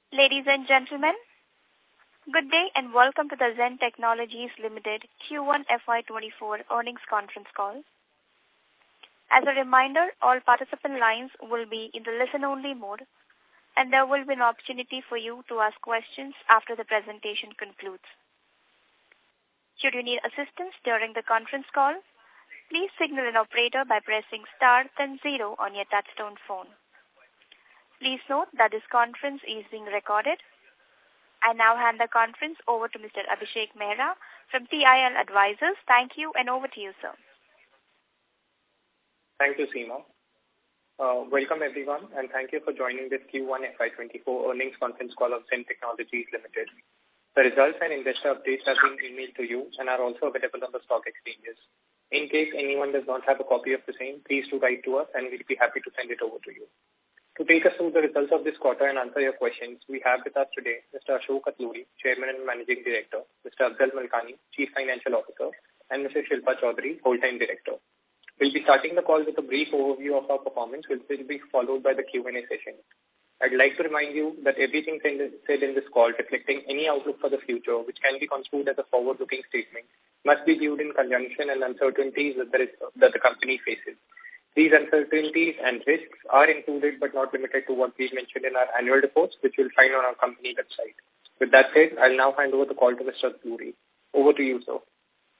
Ladies and gentlemen, good day and welcome to the Zen Technologies Limited Q1 FY24 earnings conference call. As a reminder, all participant lines will be in the listen-only mode, and there will be an opportunity for you to ask questions after the presentation concludes. Should you need assistance during the conference call, please signal an operator by pressing star then 0 on your touchtone phone. Please note that this conference is being recorded. I now hand the conference over to Mr. Abhishek Mehra from TIL Advisors. Thank you, and over to you, sir. Thank you, Seema. Welcome, everyone, and thank you for joining this Q1 FY24 earnings conference call of Zen Technologies Limited. The results and investor updates have been emailed to you and are also available on the stock exchanges. In case anyone does not have a copy of the same, please do write to us and we'll be happy to send it over to you. To take us through the results of this quarter and answer your questions, we have with us today Mr. Ashok Atluri, Chairman and Managing Director, Mr. Afzal Malkani, Chief Financial Officer, and Mr. Shilpa Chaudhary, Whole-Time Director. We'll be starting the call with a brief overview of our performance, which will be followed by the Q&A session. I'd like to remind you that everything said in this call reflecting any outlook for the future, which can be construed as a forward-looking statement, must be viewed in conjunction and uncertainties that the company faces. These uncertainties and risks are included but not limited to what we mentioned in our annual reports, which you'll find on our company website. With that said, I'll now hand over the call to Mr. Atluri. Over to you, sir.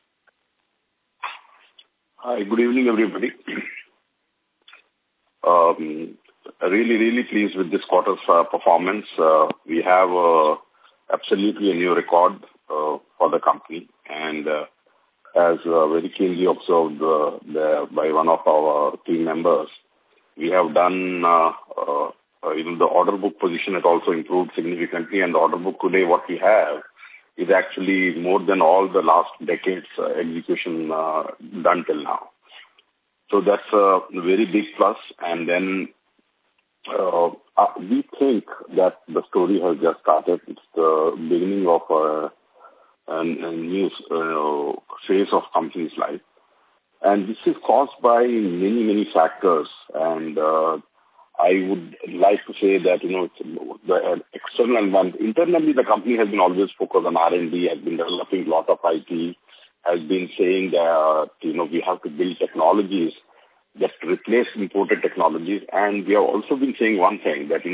Hi, good evening, everybody. Really pleased with this quarter's performance. We have absolutely a new record for the company, and as very keenly observed by one of our team members, we have done, even the order book position has also improved significantly, and the order book today, what we have, is actually more than all the last decade's execution done till now. So that's a very big plus, and then we think that the story has just started. It's the beginning of a new phase of company's life. And this is caused by many factors. And I would like to say that, it's the external environment. Internally, the company has been always focused on R&D, has been developing a lot of IP, has been saying that, we have to build technologies that replace imported technologies. And we have also been saying one thing, that,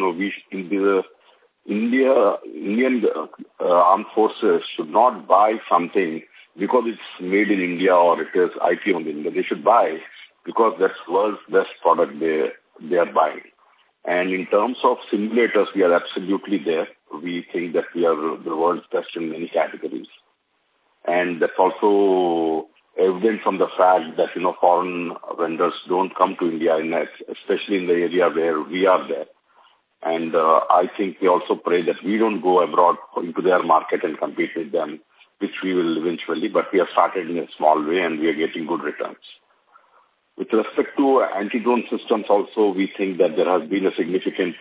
Indian armed forces should not buy something because it's made in India or it is IP on India. They should buy because that's world's best product they are buying. And in terms of simulators, we are absolutely there. We think that we are the world's best in many categories. And that's also evident from the fact that, foreign vendors don't come to India, especially in the area where we are there. And I think we also pray that we don't go abroad into their market and compete with them, which we will eventually, but we have started in a small way and we are getting good returns. With respect to anti-drone systems also, we think that there has been a significant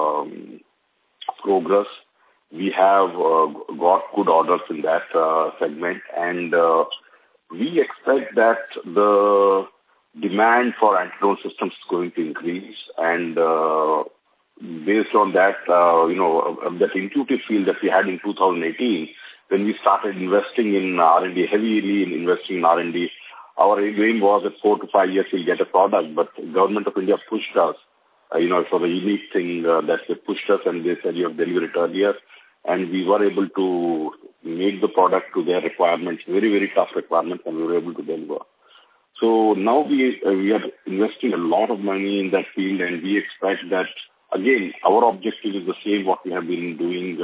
progress. We have got good orders in that segment, and we expect that the demand for anti-drone systems is going to increase, and based on that, that intuitive feel that we had in 2018, when we started investing in R&D, heavily investing in R&D, our aim was that 4 to 5 years we'll get a product, but the government of India pushed us, it was a unique thing that they pushed us and they said you have delivered it earlier, and we were able to make the product to their requirements, very tough requirements, and we were able to deliver. So now we are investing a lot of money in that field, and we expect that, again, our objective is the same what we have been doing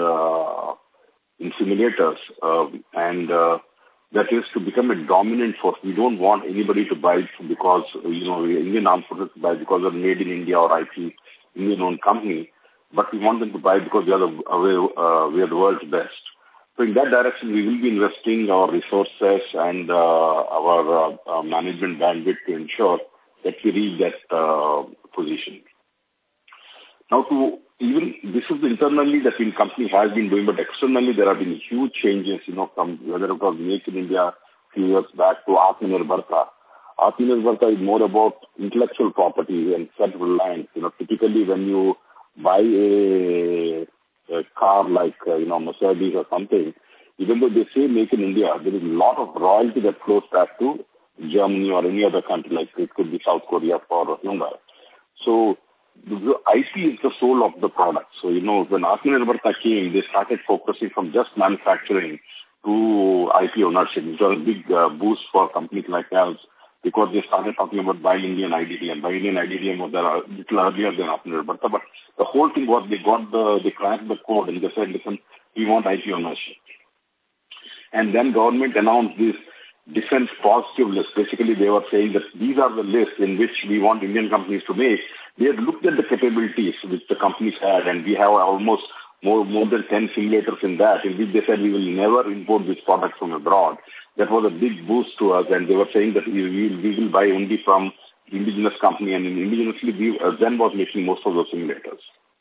in simulators, and that is to become a dominant force. We don't want anybody to buy because, Indian armed forces to buy because they're made in India or IP, Indian-owned company, but we want them to buy because we are the world's best. So in that direction, we will be investing our resources and our management bandwidth to ensure that we reach that position. Now, this is internally that the company has been doing, but externally there have been huge changes, from whether it was Make in India a few years back to Atmanirbharta. Atmanirbharta is more about intellectual property and self-reliance. Typically when you buy a car like, Mercedes or something, even though they say make in India, there is a lot of royalty that flows back to Germany or any other country, like it could be South Korea for Hyundai. So the IP is the soul of the product. So, when Atmanirbhar Bharat came, they started focusing from just manufacturing to IP ownership, which was a big boost for companies like ours, because they started talking about Buy Indian IDDM. Buy Indian IDDM was a little earlier than Atmanirbhar Bharat, but the whole thing was they cracked the code and they said, listen, we want IP ownership. And then government announced this defense positive list. Basically, they were saying that these are the lists in which we want Indian companies to make. They had looked at the capabilities which the companies had, and we have almost more than 10 simulators in that, in which they said we will never import this product from abroad. That was a big boost to us, and they were saying that we will buy only from indigenous company, and indigenously, Zen was making most of those simulators.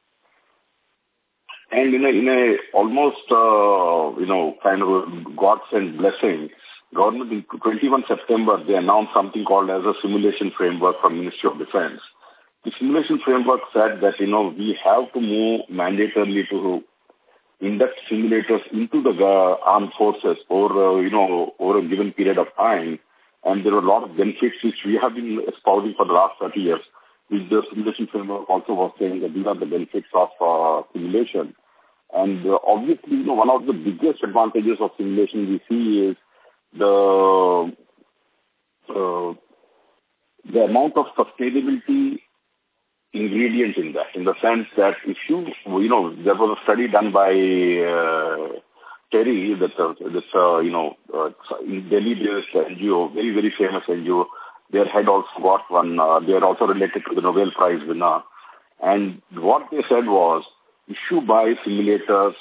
And in a almost, kind of a godsend blessing, government in 21 September, they announced something called as a simulation framework from Ministry of Defense. The simulation framework said that, we have to move mandatorily to induct simulators into the armed forces over a given period of time. And there are a lot of benefits which we have been espousing for the last 30 years, which the simulation framework also was saying that these are the benefits of simulation. And obviously, one of the biggest advantages of simulation we see is the amount of sustainability ingredient in that, in the sense that if there was a study done by Terry, in Delhi-based NGO, very, very famous NGO. Their head also got one. They are also related to the Nobel Prize winner. And what they said was, if you buy simulators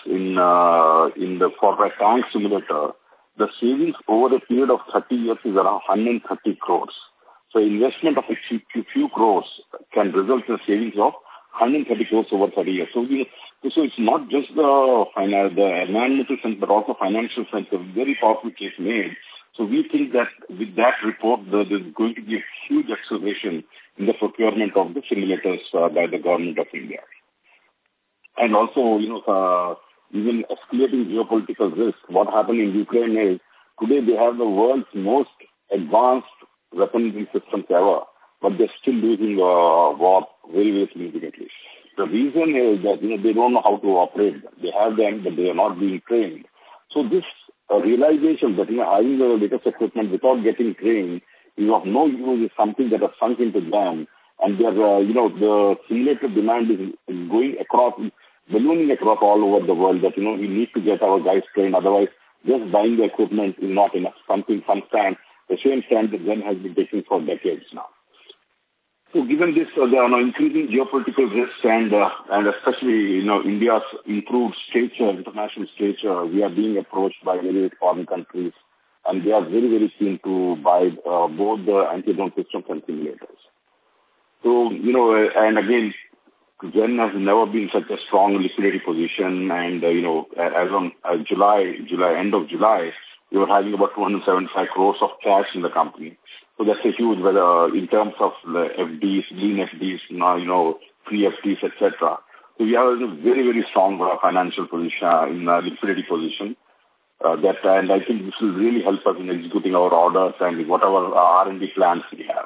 for a tank simulator, the savings over a period of 30 years is around 130 crores. So investment of a few crores can result in a savings of 130 crores over 30 years. So it's not just the environmental sense, but also financial sense. A very powerful case made. So we think that with that report, there's going to be a huge acceleration in the procurement of the simulators by the government of India. And also, even escalating geopolitical risk. What happened in Ukraine is, today they have the world's most advanced weaponry systems ever, but they're still losing war very, very significantly. The reason is that, they don't know how to operate them. They have them, but they are not being trained. So this realization that, having the latest equipment without getting trained is of no use is something that has sunk into them. And they're, the simulator demand is going across, ballooning across all over the world, that, we need to get our guys trained. Otherwise, just buying the equipment is not enough. The same stand that Zen has been taking for decades now. So given this, increasing geopolitical risks and especially, India's improved stature, international stature, we are being approached by various foreign countries, and they are very, very keen to buy both the anti-drone systems and simulators. So, and again, Zen has never been such a strong liquidity position, and, as on end of July, we were having about 275 crores of cash in the company. So that's a huge, whether in terms of the FDs, lean FDs, free FDs, etc. So we are in a very, very strong financial position, liquidity position. And I think this will really help us in executing our orders and whatever R&D plans we have.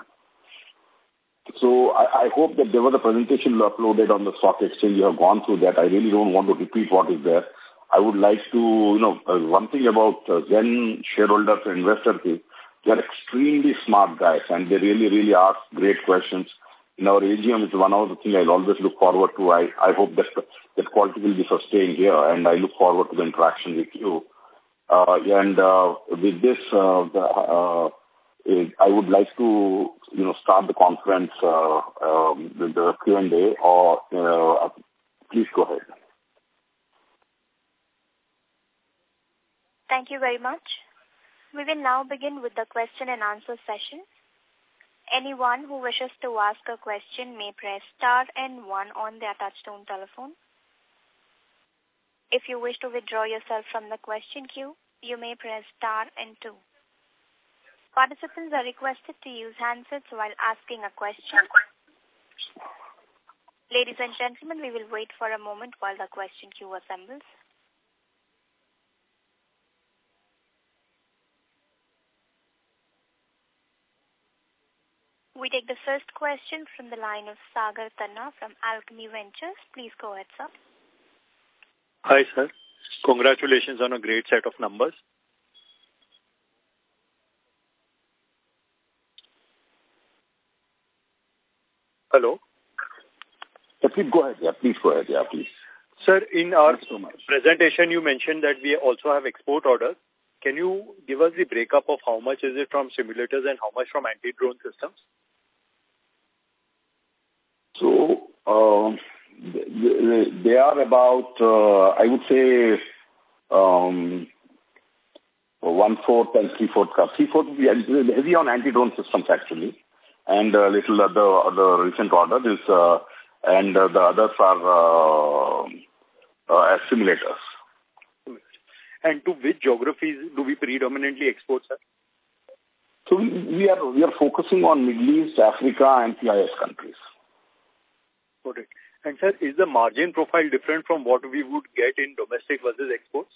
So I hope that there was a presentation uploaded on the stock exchange. You have gone through that. I really don't want to repeat what is there. I would like to, one thing about Zen shareholders and investors is they are extremely smart guys, and they really, really ask great questions. In our AGM, it's one of the things I'll always look forward to. I hope that quality will be sustained here, and I look forward to the interaction with you. With this, I would like to, start the conference with the Q&A, or please go ahead. Thank you very much. We will now begin with the question and answer session. Anyone who wishes to ask a question may press star and 1 on their touchtone telephone. If you wish to withdraw yourself from the question queue, you may press star and 2. Participants are requested to use handsets while asking a question. Ladies and gentlemen, we will wait for a moment while the question queue assembles. We take the first question from the line of Sagar Tanna from Alchemy Ventures. Please go ahead, sir. Hi, sir. Congratulations on a great set of numbers. Hello? Please go ahead. Yeah, please go ahead. Yeah, please. Sir, in our presentation, you mentioned that we also have export orders. Can you give us the breakup of how much is it from simulators and how much from anti-drone systems? So, they are about, I would say, 1/4 and 3/4 cup. 3/4 would be heavy on anti-drone systems, actually. And little other recent order is, and the others are simulators. And to which geographies do we predominantly export, sir? So we are focusing on Middle East, Africa, and CIS countries. Got it. And sir, is the margin profile different from what we would get in domestic versus exports?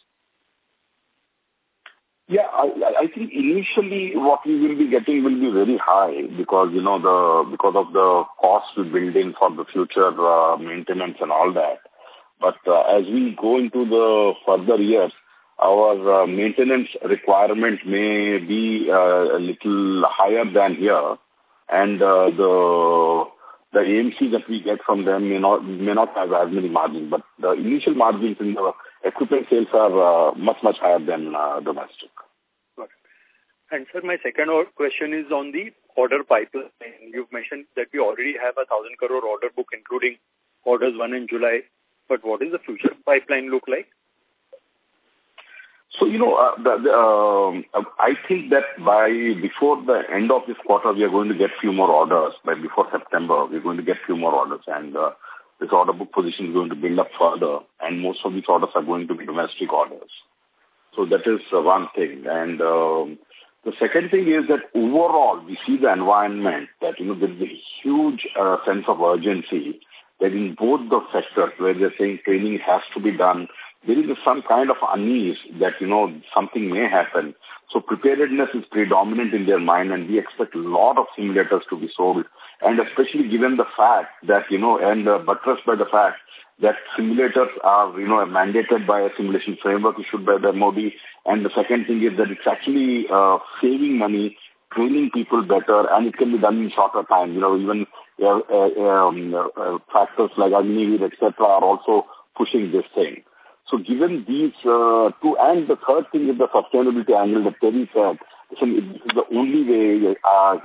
Yeah, I think initially what we will be getting will be very high because, because of the cost we build in for the future maintenance and all that. But as we go into the further years, our maintenance requirement may be a little higher than here, and the AMC that we get from them may not have as many margins, but the initial margins in the equipment sales are much higher than domestic. Got it. And sir, my second question is on the order pipeline. You've mentioned that we already have 1,000 crore order book, including orders won in July. But what is the future pipeline look like? So, I think that before the end of this quarter, we are going to get few more orders. Before September, we're going to get few more orders, and this order book position is going to build up further, and most of these orders are going to be domestic orders. So that is one thing. And the second thing is that overall, we see the environment that, there is a huge sense of urgency that in both the sectors where they're saying training has to be done, there is some kind of unease that, something may happen. So preparedness is predominant in their mind, and we expect a lot of simulators to be sold. And especially given the fact that, and buttressed by the fact that simulators are, mandated by a simulation framework issued by the MOD. And the second thing is that it's actually saving money, training people better, and it can be done in shorter time. Even factors like Agniveer, etc., are also pushing this thing. So given these two, and the third thing is the sustainability angle that Terry said, this is the only way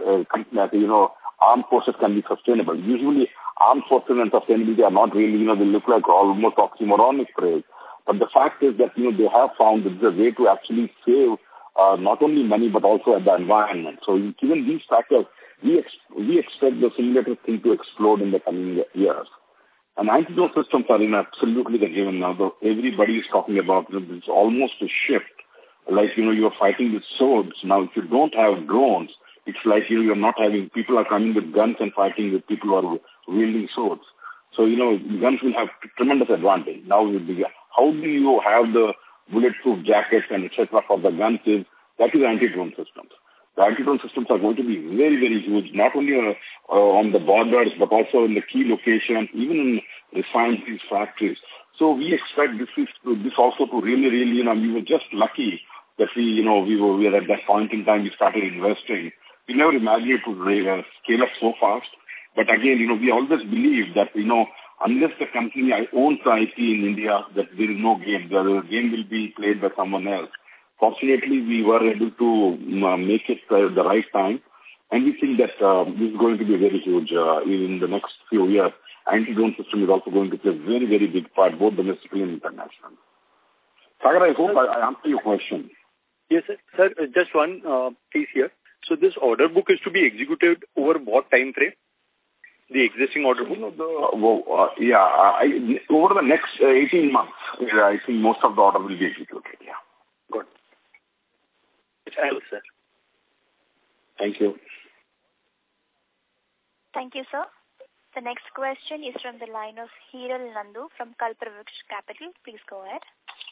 armed forces can be sustainable. Usually armed forces and sustainability are not really, they look like almost oxymoronic phrase. But the fact is that, they have found that there's a way to actually save not only money but also the environment. So given these factors, we expect the simulator thing to explode in the coming years. And anti-drone systems are absolutely the given now. Everybody is talking about it's almost a shift. Like, you're fighting with swords. Now, if you don't have drones, it's like, you're not having, people are coming with guns and fighting with people who are wielding swords. So, guns will have tremendous advantage. Now, how do you have the bulletproof jackets and etc. for the guns that is anti-drone systems. The anti-drone systems are going to be very, very huge, not only on the borders, but also in the key locations, even in refineries, factories. So we expect this also to really, we were just lucky that we were at that point in time we started investing. We never imagined it would scale up so fast. But again, we always believe that, unless the company owns the IP in India, that there is no game. The game will be played by someone else. Fortunately, we were able to make it the right time, and we think that this is going to be very huge in the next few years. Anti-drone system is also going to play a very, very big part, both domestically and internationally. Sagar, I hope I answered your question. Yes, sir. Sir, just one piece here. So this order book is to be executed over what time frame? The existing order book? Over the next 18 months, I think most of the order will be executed, yeah. Good. Thank you, sir. Thank you. Thank you, sir. The next question is from the line of Hiral Nandu from Kalpavriksha Capital. Please go ahead.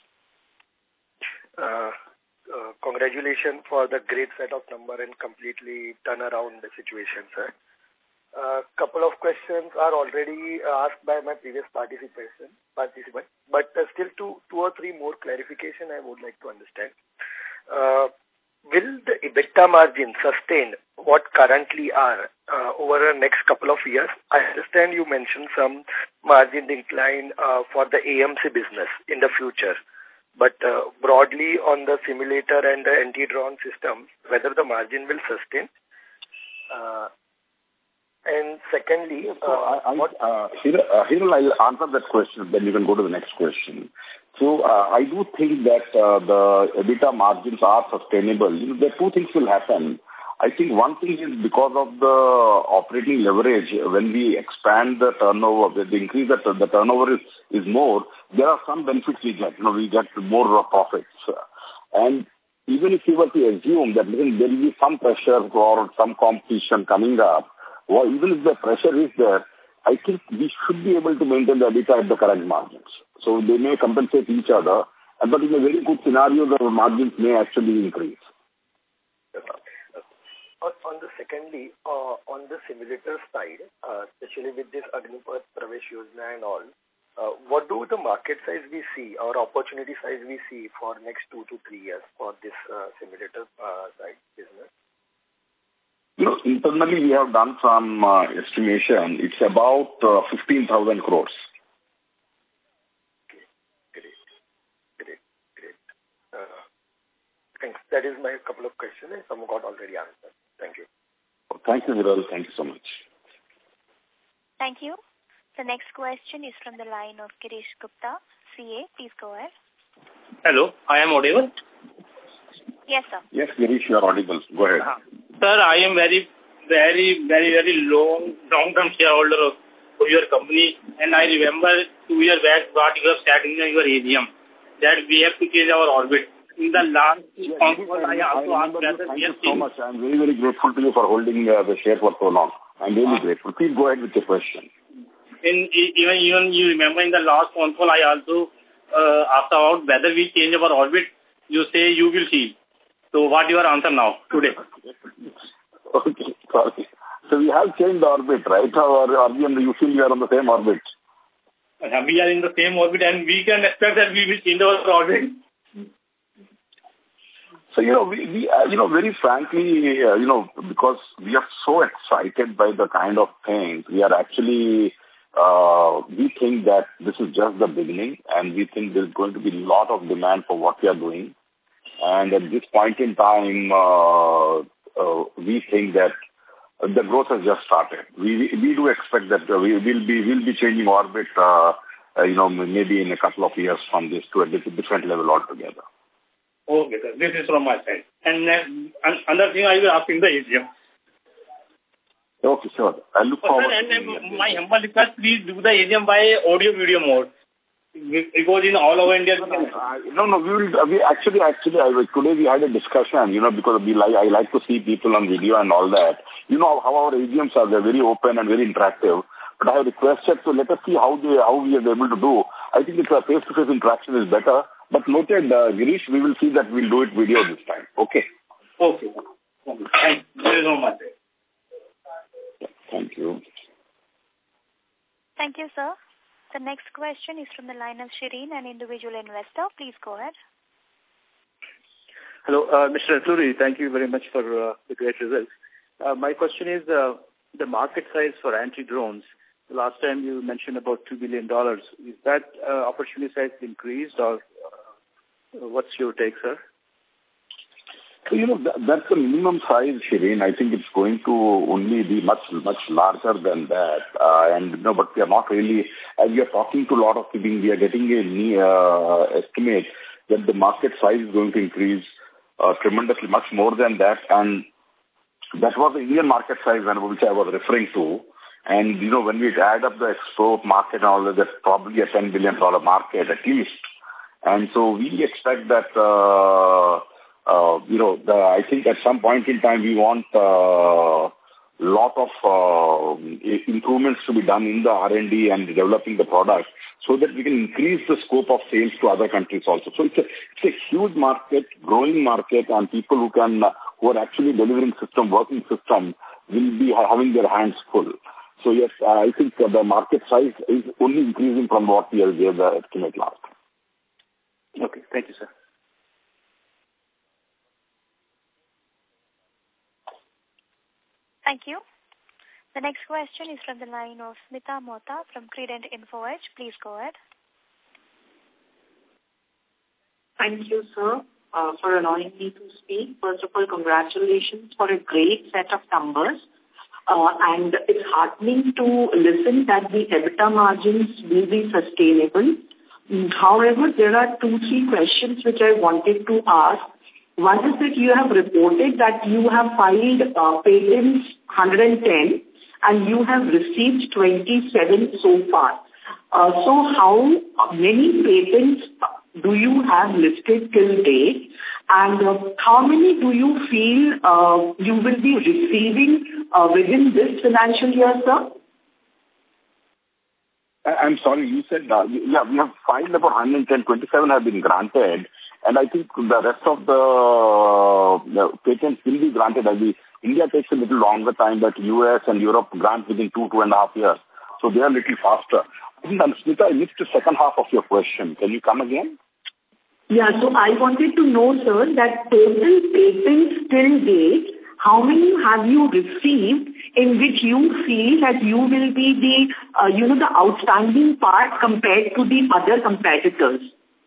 Congratulations for the great set of number and completely turn around the situation, sir. Couple of questions are already asked by my previous participant, but still two or three more clarification I would like to understand. Will the EBITDA margin sustain what currently are over the next couple of years? I understand you mentioned some margin decline for the AMC business in the future, but broadly on the simulator and the anti-drone system, whether the margin will sustain? And secondly, Hiral, I'll answer that question, then you can go to the next question. So I do think that the EBITDA margins are sustainable. There are two things will happen. I think one thing is because of the operating leverage, when we expand the turnover, the increase that the turnover is more, there are some benefits we get. We get more profits. And even if you were to assume that there will be some pressure or some competition coming up, or even if the pressure is there, I think we should be able to maintain the EBITDA at the current margins. So they may compensate each other, but in a very good scenario, the margins may actually increase. On the secondly, on the simulator side, especially with this Agnipath Pravesh Yojana and all, what do the market size we see or opportunity size we see for next 2 to 3 years for this simulator side business? Internally we have done some estimation. It's about 15,000 crores. Okay. Great. Thanks. That is my couple of questions and some got already answered. Thank you. Thank you, Hiral. Thank you so much. Thank you. The next question is from the line of Girish Gupta, CA. Please go ahead. Hello, I am audible? Yes, sir. Yes, Girish, you are audible. Go ahead. Sir, I am very long-term shareholder of your company, and I remember 2 years back what you have said in your AGM, that we have to change our orbit. In the last call, I also asked whether we have so much. I'm very grateful to you for holding the share for so long. I'm really grateful. Please go ahead with your question. Even you remember in the last phone call, I also asked about whether we change our orbit. You say you will see. So what your answer now, today? Okay, sorry. So we have changed the orbit, right? Or you feel we are on the same orbit? We are in the same orbit and we can expect that we will change our orbit. So, we very frankly, because we are so excited by the kind of things, we are actually, we think that this is just the beginning and we think there's going to be a lot of demand for what we are doing. And at this point in time, we think that the growth has just started. We do expect that we'll be changing orbit, maybe in a couple of years from this to a different level altogether. Okay, sir. This is from my side. And another thing I will ask in the AGM. Okay, sure. I look forward to and my humble request, please do the AGM by audio-video mode. Because in all over India... we actually, today we had a discussion, because I like to see people on video and all that. How our AGMs are, they're very open and very interactive. But I have requested, so let us see how we are able to do. I think it's a face-to-face interaction is better. But noted, Girish, we will see that we'll do it video this time. Okay? Okay. Thank you very much. Thank you. Thank you, sir. The next question is from the line of Shireen, an individual investor. Please go ahead. Hello, Mr. Ansuri. Thank you very much for the great results. My question is the market size for anti-drones. Last time you mentioned about $2 billion. Is that opportunity size increased or what's your take, sir? So, that's the minimum size, Shireen. I think it's going to only be much larger than that. But we are not really, as we are talking to a lot of people, we are getting an estimate that the market size is going to increase tremendously, much more than that. And that was the Indian market size which I was referring to. And, when we add up the export market and all that, that's probably a $10 billion market at least. And so we expect that, I think at some point in time we want lot of improvements to be done in the R&D and developing the product so that we can increase the scope of sales to other countries also. So it's a huge market, growing market, and people who are actually delivering working system will be having their hands full. So yes, I think the market size is only increasing from what we gave the estimate last. Okay, thank you, sir. Thank you. The next question is from the line of Smita Mohta from Credent InfoEdge. Please go ahead. Thank you, sir, for allowing me to speak. First of all, congratulations for a great set of numbers. And it's heartening to listen that the EBITDA margins will be sustainable. However, there are 2-3 questions which I wanted to ask. One is that you have reported that you have filed patents 110 and you have received 27 so far. So how many patents do you have listed till date? And how many do you feel you will be receiving within this financial year, sir? I'm sorry, you said, we have filed about 110, 27 have been granted, and I think the rest of the patents will be granted. India takes a little longer time, but US and Europe grant within 2.5 years. So they are a little faster. Smita, I missed the second half of your question. Can you come again? Yeah, so I wanted to know, sir, that total patents till date, how many have you received in which you feel that you will be the outstanding part compared to the other competitors?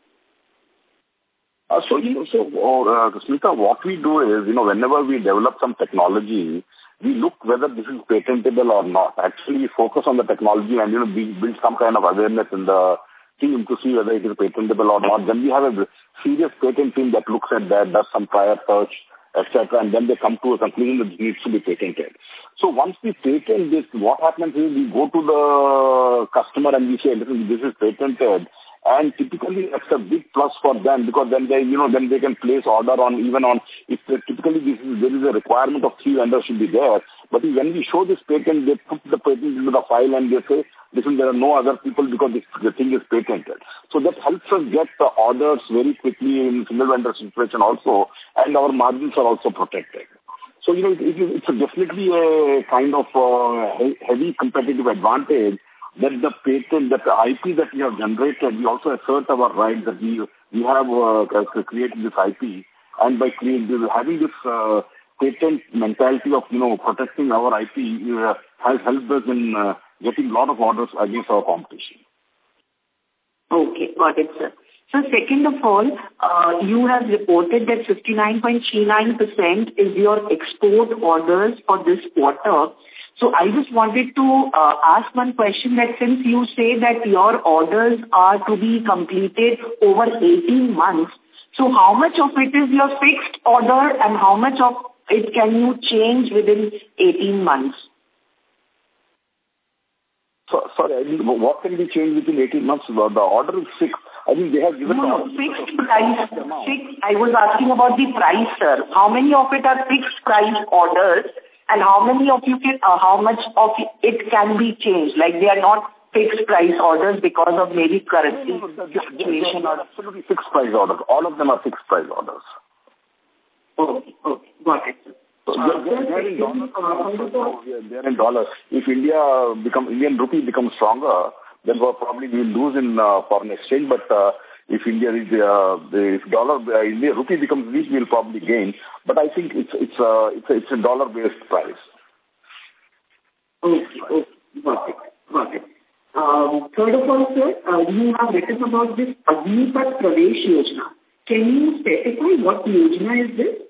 Smita, what we do is, whenever we develop some technology, we look whether this is patentable or not. Actually, we focus on the technology and, we build some kind of awareness in the team to see whether it is patentable or not. Then we have a serious patent team that looks at that, does some prior search, etc., and then they come to a conclusion that it needs to be patented. So once we patent this, what happens is we go to the customer and we say, listen, this is patented, and typically that's a big plus for them because then they, then they can place order if typically there is a requirement of 3 vendors should be there. But when we show this patent, they put the patent into the file and they say, listen, there are no other people because the thing is patented. So that helps us get the orders very quickly in single vendor situation also, and our margins are also protected. So, it's definitely a kind of heavy competitive advantage that the patent, that the IP that we have generated, we also assert our right that we have created this IP, and by having this patent mentality of, protecting our IP has helped us in getting a lot of orders against our competition. Okay, got it, sir. So second of all, you have reported that 59.39% is your export orders for this quarter. So I just wanted to ask one question that since you say that your orders are to be completed over 18 months, so how much of it is your fixed order and how much of it can you change within 18 months? Sorry, what can be changed within 18 months? The order is fixed. I think they have given... No, fixed price. I was asking about the price, sir. How many of it are fixed price orders and how many of you how much of it can be changed? Like they are not fixed price orders because of maybe currency situation or... Absolutely fixed price orders. All of them are fixed price orders. Okay, got it. So they're in dollars. They're in dollars. If Indian rupee becomes stronger, then probably we'll lose in foreign exchange. But if Indian rupee becomes weak, we'll probably gain. But I think it's a dollar-based price. Okay, got it. Third of all, sir, you have written about this Agnipath Pravesh Yojana. Can you specify what Yojana is this?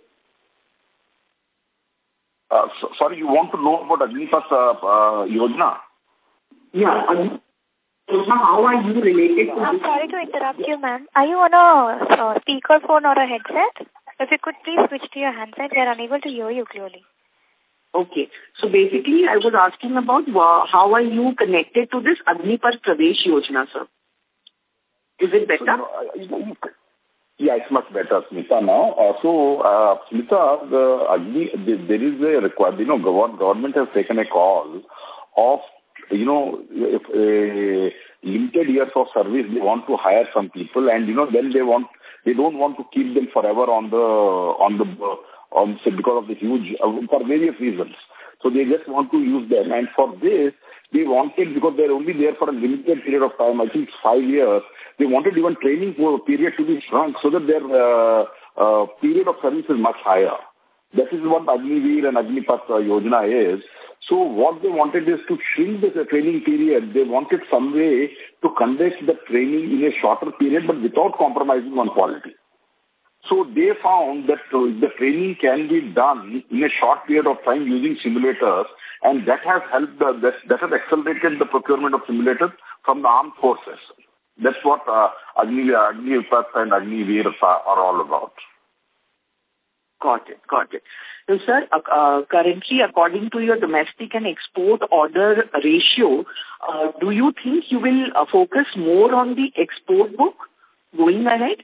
Sorry, you want to know about Agnipath Yojana? Yeah, how are you related to I'm sorry to interrupt you, ma'am. Are you on a speakerphone or a headset? If you could please switch to your handset, we are unable to hear you clearly. Okay. So basically, I was asking about how are you connected to this Agnipath Pravesh Yojana, sir? Is it better? Yeah, it's much better, Smita, now. Smita, there is a requirement, what government has taken a call of, if a limited years of service, they want to hire some people, and, then they don't want to keep them forever because of the huge, for various reasons. So they just want to use them. And for this, they wanted, because they're only there for a limited period of time, I think 5 years, they wanted even training period to be shrunk so that their period of service is much higher. That is what Agniveer and Agnipath Yojana is. So what they wanted is to shrink the training period. They wanted some way to conduct the training in a shorter period, but without compromising on quality. So they found that the training can be done in a short period of time using simulators, and that has helped, that has accelerated the procurement of simulators from the armed forces. That's what Agnipath and Agniveer are all about. Got it. So, sir, currently, according to your domestic and export order ratio, do you think you will focus more on the export book going ahead?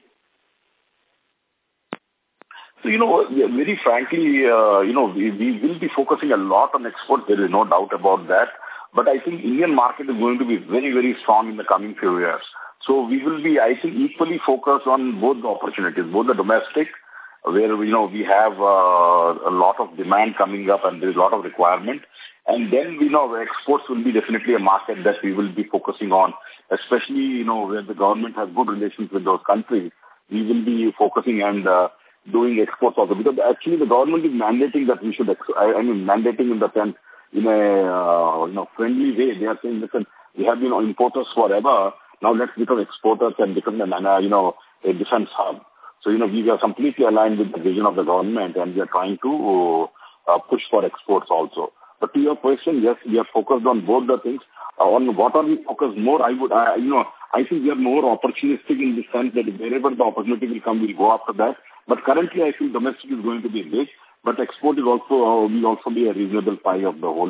So, very frankly, we will be focusing a lot on exports. There is no doubt about that. But I think Indian market is going to be very, very strong in the coming few years. So we will be, I think, equally focused on both the opportunities, both the domestic, where, we have a lot of demand coming up and there is a lot of requirement. And then, exports will be definitely a market that we will be focusing on, especially, where the government has good relations with those countries. We will be focusing and doing exports also, because actually the government is mandating that we should, mandating in the sense, in a, friendly way. They are saying, listen, we have been importers forever. Now let's become exporters and become a defense hub. So, we are completely aligned with the vision of the government, and we are trying to push for exports also. But to your question, yes, we are focused on both the things. On what are we focused more? I think we are more opportunistic in the sense that wherever the opportunity will come, we'll go after that. But currently, I feel domestic is going to be big, but export is also will also be a reasonable pie of the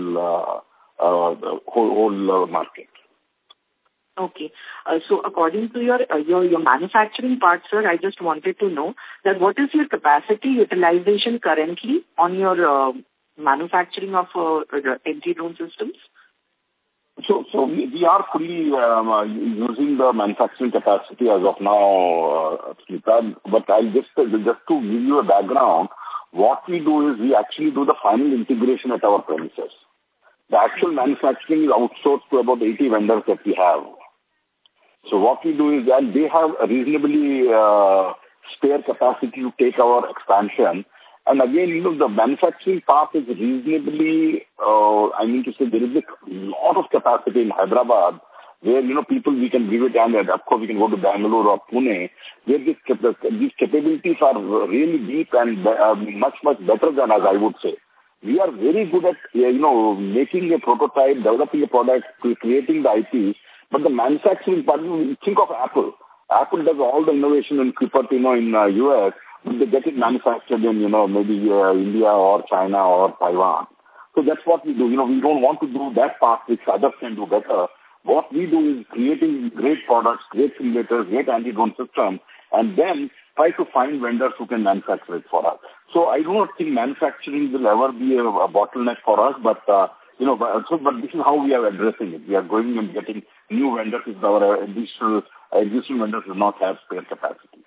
whole market. Okay. So according to your manufacturing part, sir, I just wanted to know that what is your capacity utilization currently on your manufacturing of anti-drone systems? So we are fully using the manufacturing capacity as of now, but I'll just to give you a background, what we do is we actually do the final integration at our premises. The actual manufacturing is outsourced to about 80 vendors that we have. So what we do is that they have a reasonably spare capacity to take our expansion. And again, the manufacturing part is reasonably, there is a lot of capacity in Hyderabad where, people we can give it, and of course we can go to Bangalore or Pune, where these capabilities are really deep and much, much better than us, I would say. We are very good at, making a prototype, developing a product, creating the IP, but the manufacturing part, think of Apple. Apple does all the innovation in Cupertino in US, but they get it manufactured in, maybe India or China or Taiwan. So that's what we do. We don't want to do that part which others can do better. What we do is creating great products, great simulators, great anti-drone systems, and then try to find vendors who can manufacture it for us. So I do not think manufacturing will ever be a bottleneck for us, but but this is how we are addressing it. We are going and getting new vendors if our existing vendors do not have spare capacity.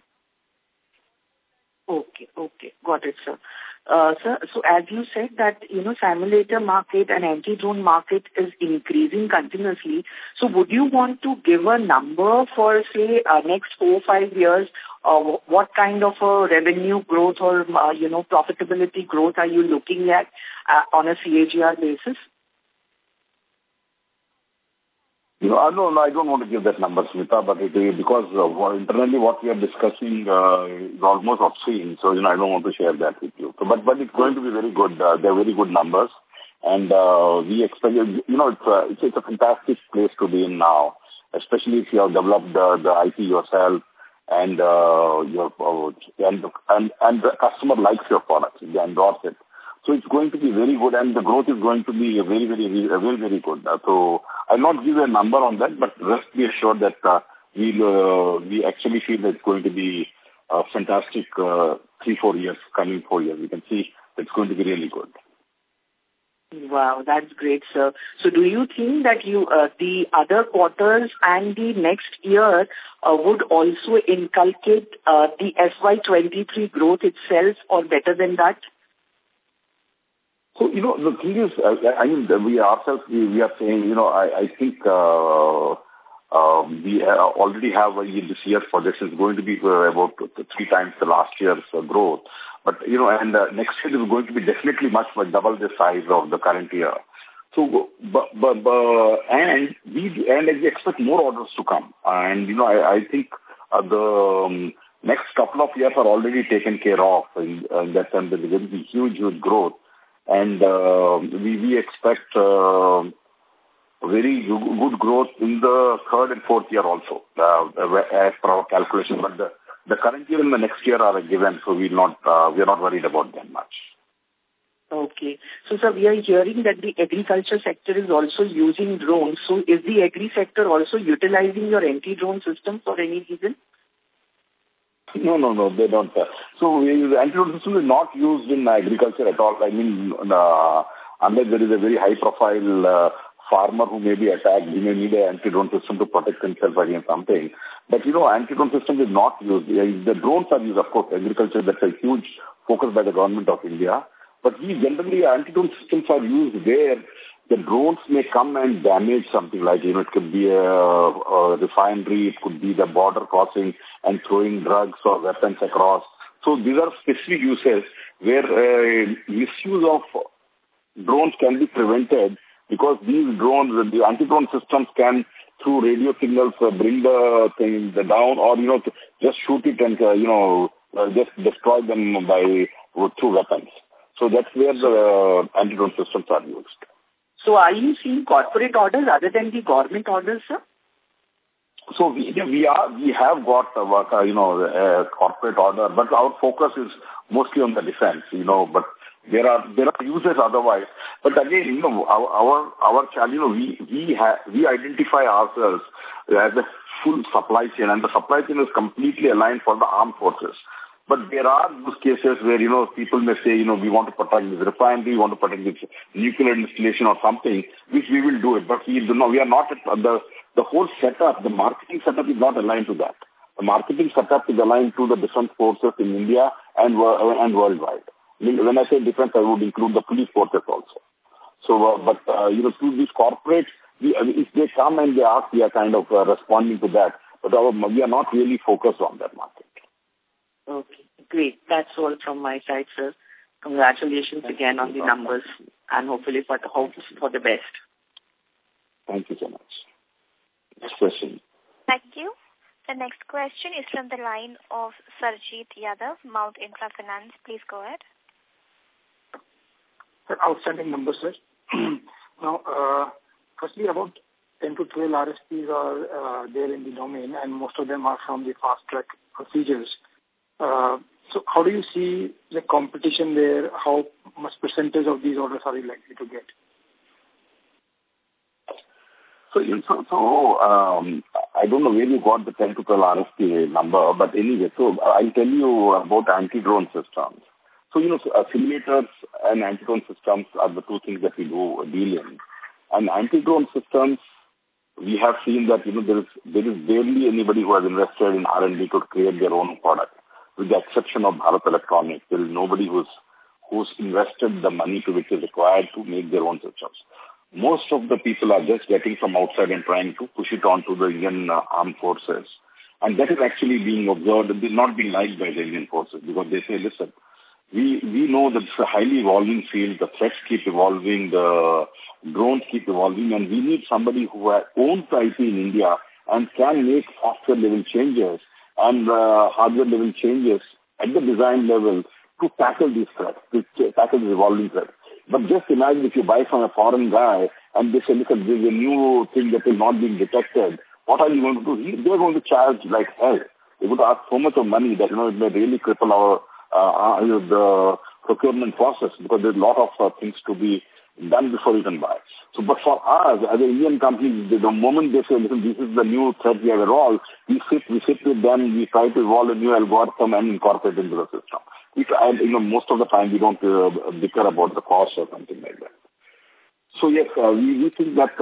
Okay. Got it, sir. Sir, so as you said that, simulator market and anti-drone market is increasing continuously. So would you want to give a number for, say, next 4 or 5 years? What kind of a revenue growth or, profitability growth are you looking at on a CAGR basis? I don't want to give that number, Smita, but because internally what we are discussing is almost obscene, so I don't want to share that with you. So, but it's going to be very good. They're very good numbers, and we expect. It's a fantastic place to be in now, especially if you have developed the IP yourself, and the customer likes your product, they endorse it. So it's going to be very good, and the growth is going to be very, very, very, very good. So I'll not give a number on that, but rest be assured that we actually feel that it's going to be fantastic 3-4 years, coming 4 years. We can see it's going to be really good. Wow, that's great, sir. So do you think that the other quarters and the next year would also inculcate the FY23 growth itself or better than that? So, the thing is, we ourselves, we are saying, I think we already have this year's projection is going to be about 3 times the last year's growth. But, and next year is going to be definitely much double the size of the current year. So, and we expect more orders to come. And, I think the next couple of years are already taken care of. In that sense, there is going to be huge growth. And we expect very good growth in the third and fourth year also, as per our calculation. But the current year and the next year are a given, so we are not worried about them much. Okay. So, sir, we are hearing that the agriculture sector is also using drones. So, is the agri sector also utilizing your anti-drone system for any reason? No, they don't. So, the anti-drone system is not used in agriculture at all. I mean, unless there is a very high-profile farmer who may be attacked, he may need an anti-drone system to protect himself against something. But, anti-drone system is not used. The drones are used, of course. Agriculture, that's a huge focus by the government of India. But generally, anti-drone systems are used where the drones may come and damage something like, it could be a refinery, it could be the border crossing and throwing drugs or weapons across. So these are specific uses where misuse of drones can be prevented, because these drones, the anti-drone systems can, through radio signals, bring the thing down, or, just shoot it and, just destroy them through weapons. So that's where the anti-drone systems are used. So are you seeing corporate orders other than the government orders, sir? So we have got a corporate order, but our focus is mostly on the defense, but there are uses otherwise. But again, our challenge, we identify ourselves as a full supply chain, and the supply chain is completely aligned for the armed forces. But there are use cases where, people may say, we want to protect this refinery, we want to protect this nuclear installation or something, which we will do it. But we are not, the whole setup, the marketing setup is not aligned to that. The marketing setup is aligned to the defense forces in India and worldwide. When I say defense, I would include the police forces also. So, to these corporates, if they come and they ask, we are kind of responding to that. But we are not really focused on that market. Okay, great. That's all from my side, sir. Congratulations again on the numbers, and hopefully for the best. Thank you so much. Next question. Thank you. The next question is from the line of Sarjeet Yadav, Mount Intra Finance. Please go ahead. Outstanding numbers, sir. Now, firstly, about 10 to 12 RSPs are there in the domain, and most of them are from the fast-track procedures. So how do you see the competition there? How much percentage of these orders are you likely to get? So I don't know where you got the 10 to 12 RSP number, but anyway, so I'll tell you about anti-drone systems. So, simulators and anti-drone systems are the two things that we deal in. And anti-drone systems, we have seen that, there is barely anybody who has invested in R&D to create their own product. With the exception of Bharat Electronics, there is nobody who's invested the money to which is required to make their own systems. Most of the people are just getting from outside and trying to push it onto the Indian armed forces. And that is actually being observed and not being liked by the Indian forces, because they say, listen, we know that it's a highly evolving field, the threats keep evolving, the drones keep evolving, and we need somebody who owns the IP in India and can make software level changes and hardware level changes at the design level to tackle these threats, to tackle these evolving threats. But just imagine if you buy from a foreign guy and they say, listen, there's a new thing that is not being detected, what are you going to do? They're going to charge like hell. They're going to ask so much of money that, it may really cripple our the procurement process, because there's a lot of things to be done before you can buy. So, but for us, as an Indian company, the moment they say, listen, this is the new threat we have evolved, we sit with them, we try to evolve a new algorithm and incorporate into the system. Most of the time we don't bicker about the cost or something like that. So yes, we think that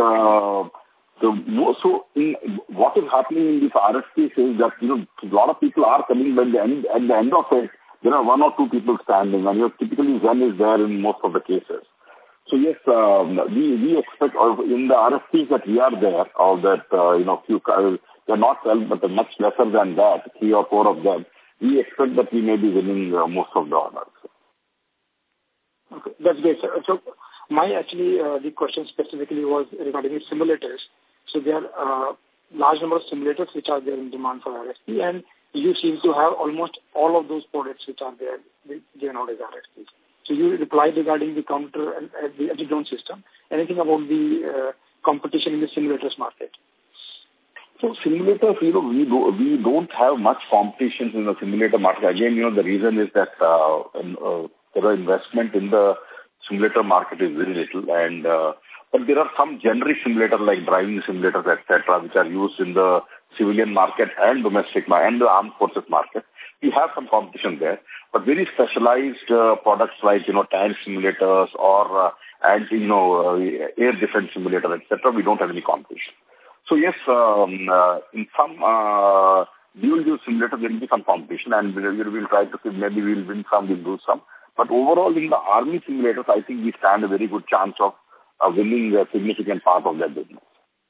what is happening in this RFPs is that a lot of people are coming, but at the end of it, there are one or two people standing, and typically Zen is there in most of the cases. So yes, we expect in the RFPs that we are there, or that they're not 12, but much lesser than that, 3 or 4 of them. We expect that we may be winning most of the orders. Okay, that's great, sir. So the question specifically was regarding the simulators. So there are large number of simulators which are there in demand for RFP, and you seem to have almost all of those products which are there given out as RFPs. So you replied regarding the counter and the anti-drone system. Anything about the competition in the simulators market? So simulators, we don't have much competition in the simulator market. Again, the reason is that the investment in the simulator market is very little, and but there are some generic simulators like driving simulators, etc., which are used in the civilian market and domestic and the armed forces market. We have some competition there, but very specialized products like tank simulators or air defense simulator, etc., we don't have any competition. So yes, in some dual-use simulators there will be some competition, and we'll try to see, maybe we'll win some, we'll lose some. But overall, in the army simulators, I think we stand a very good chance of winning a significant part of that business.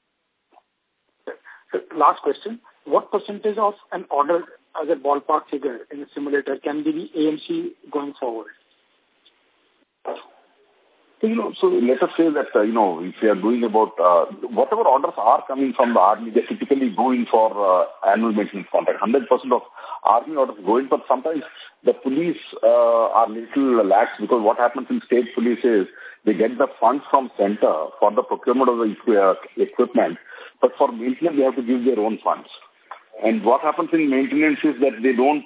So last question. What percentage of an order as a ballpark figure in a simulator can be the AMC going forward? So let us say that, if we are doing about, whatever orders are coming from the army, they typically go in for annual maintenance contract. 100% of army orders go in, but sometimes the police are little lax, because what happens in state police is they get the funds from center for the procurement of the equipment, but for maintenance they have to give their own funds. And what happens in maintenance is that they don't,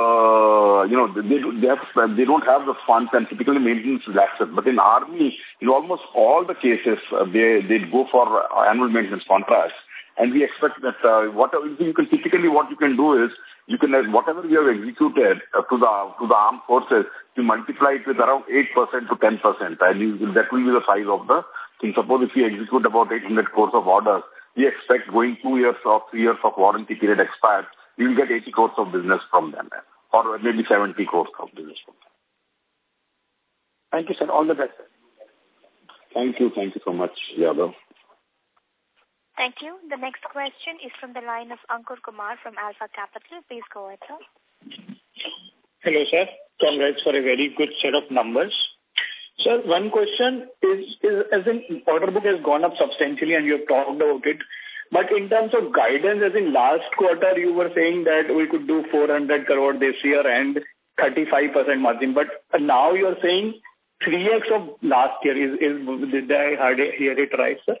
they don't have the funds, and typically maintenance is accessed. But in army, in almost all the cases, they go for annual maintenance contracts. And we expect that what you can do is you can whatever you have executed to the armed forces, you multiply it with around 8% to 10%, and that will be the size of the thing. Suppose if you execute about 800 crores of orders, we expect going 2 years or 3 years of warranty period expired, we will get 80 crores of business from them, or maybe 70 crores of business from them. Thank you, sir. All the best, sir. Thank you so much, Yadav. Thank you. The next question is from the line of Ankur Kumar from Alpha Capital. Please go ahead, sir. Hello, sir. Congrats for a very good set of numbers. Sir, one question is as in order book has gone up substantially and you have talked about it, but in terms of guidance, as in last quarter you were saying that we could do 400 crore this year and 35% margin, but now you are saying 3x of last year. Did I hear it right, sir?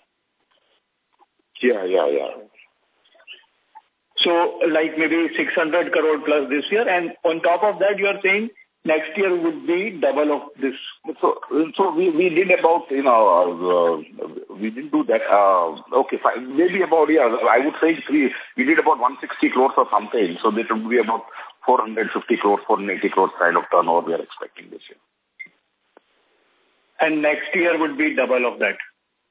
Yeah. So like maybe 600 crore plus this year, and on top of that you are saying next year would be double of this. So we did about, we didn't do that. Okay, fine. Maybe about, I would say we did about 160 crores or something. So that would be about 450 crores, 480 crores kind of turnover we are expecting this year. And next year would be double of that.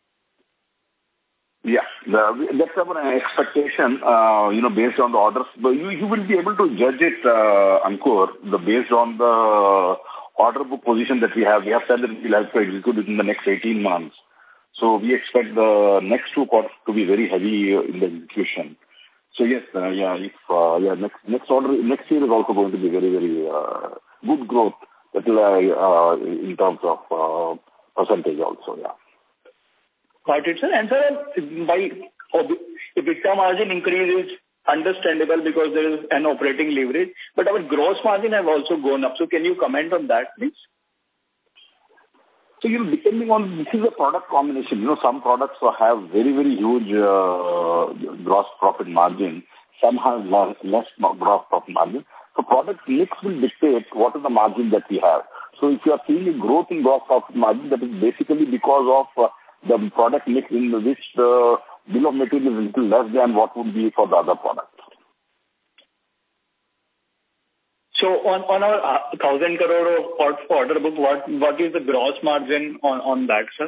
Yeah, that's our expectation, based on the orders. But you will be able to judge it, Ankur, based on the order book position that we have. We have said that we'll have to execute it in the next 18 months. So we expect the next 2 quarters to be very heavy in the execution. So yes, next year is also going to be very, very good growth. That will, in terms of percentage also, yeah. Got it, sir. And sir, by EBITDA margin increase is understandable because there is an operating leverage, but our gross margin have also gone up. So can you comment on that, please? So, depending on, this is a product combination. Some products have very, very huge gross profit margin. Some have less gross profit margin. So product mix will dictate what is the margin that we have. So if you are seeing a growth in gross profit margin, that is basically because of the product mix in which the bill of material is a little less than what would be for the other products. So on our 1,000 crore of order book, what is the gross margin on that, sir?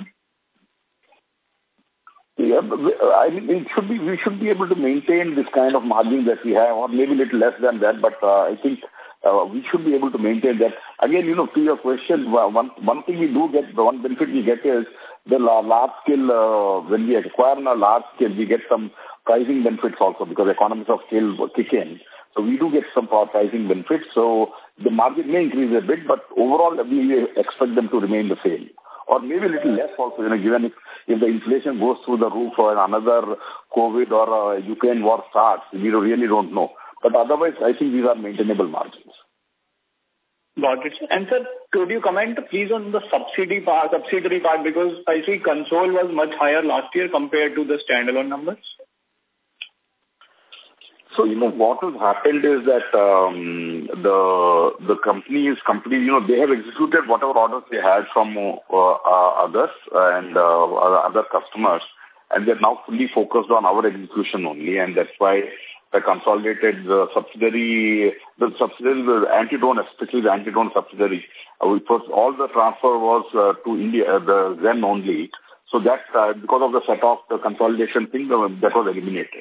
Yeah, I mean, we should be able to maintain this kind of margin that we have, or maybe a little less than that, but I think we should be able to maintain that. Again, to your question, one thing we do get, the one benefit we get is the large scale, when we acquire on a large scale, we get some pricing benefits also because economies of scale kick in. So we do get some pricing benefits. So the margin may increase a bit, but overall we expect them to remain the same. Or maybe a little less also, given if the inflation goes through the roof or another COVID or Ukraine war starts, we really don't know. But otherwise, I think these are maintainable margins. Got it. And sir, could you comment please on the subsidiary part, because I see console was much higher last year compared to the standalone numbers? So, what has happened is that the company, they have executed whatever orders they had from others and other customers, and they're now fully focused on our execution only, and that's why the consolidated subsidiary, the anti-drone, especially the anti-drone subsidiary, first all the transfer was to India, the Zen only. So that, because of the set-off, the consolidation thing, that was eliminated.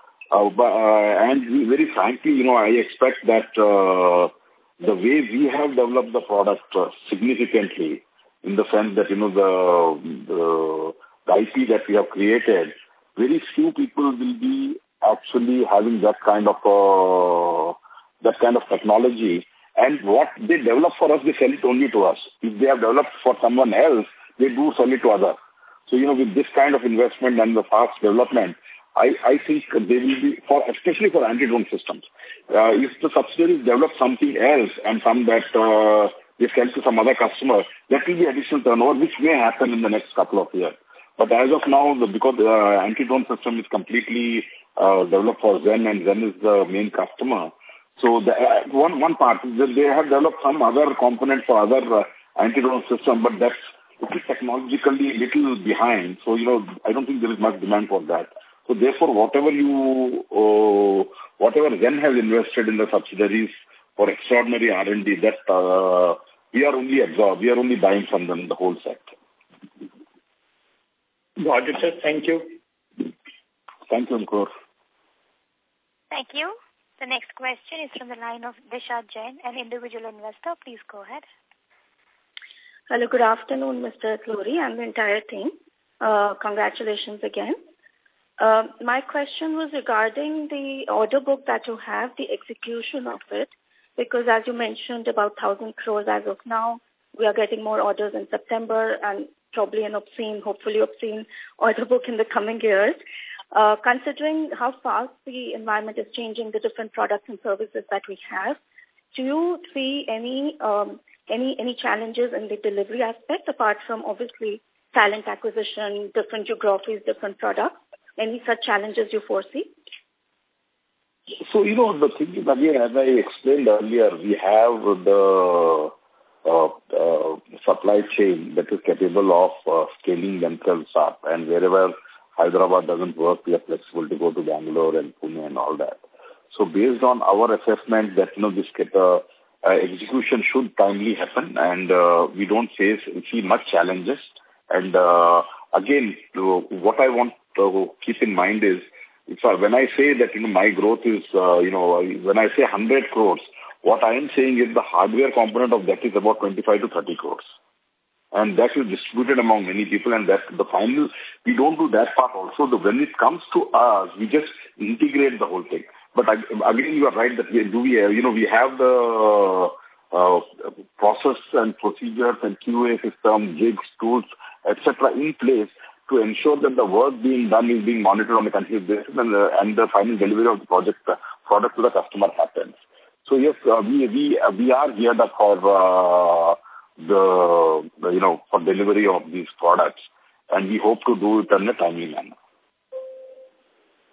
And very frankly, I expect that the way we have developed the product significantly, in the sense that, the IP that we have created, very few people will be actually having that kind of technology. And what they develop for us, they sell it only to us. If they have developed for someone else, they do sell it to others. So, with this kind of investment and the fast development, I think they will be, especially for anti-drone systems. If the subsidiaries develop something else and some that they sell to some other customer, that will be additional turnover, which may happen in the next couple of years. But as of now, because the anti-drone system is completely developed for Zen, and Zen is the main customer. So one part is that they have developed some other component for other anti-drone system, but that's technologically a little behind. So, I don't think there is much demand for that. So therefore, whatever Zen has invested in the subsidiaries for extraordinary R&D, that we are only buying from them the whole set. Got it, sir. Thank you. Thank you, Ankur. Thank you. The next question is from the line of Disha Jain, an individual investor. Please go ahead. Hello, good afternoon, Mr. Taloori and the entire team. Congratulations again. My question was regarding the order book that you have, the execution of it, because as you mentioned, about 1,000 crores as of now, we are getting more orders in September and probably hopefully obscene order book in the coming years. Considering how fast the environment is changing, the different products and services that we have, do you see any challenges in the delivery aspect, apart from obviously talent acquisition, different geographies, different products? Any such challenges you foresee? So, the thing is, again, as I explained earlier, we have the supply chain that is capable of scaling themselves up, and wherever Hyderabad doesn't work, we are flexible to go to Bangalore and Pune and all that. So based on our assessment that, this execution should timely happen, and we don't see much challenges. And again, what I want to keep in mind is, when I say that, my growth is, when I say 100 crores, what I am saying is the hardware component of that is about 25 to 30 crores. And that is distributed among many people, and that the final, we don't do that part also. When it comes to us, we just integrate the whole thing. But again, you are right that we have the process and procedures and QA system, jigs, tools, etc. in place to ensure that the work being done is being monitored on a continuous basis, and the final delivery of the product to the customer happens. So yes, we are geared up for for delivery of these products, and we hope to do it in a timely manner.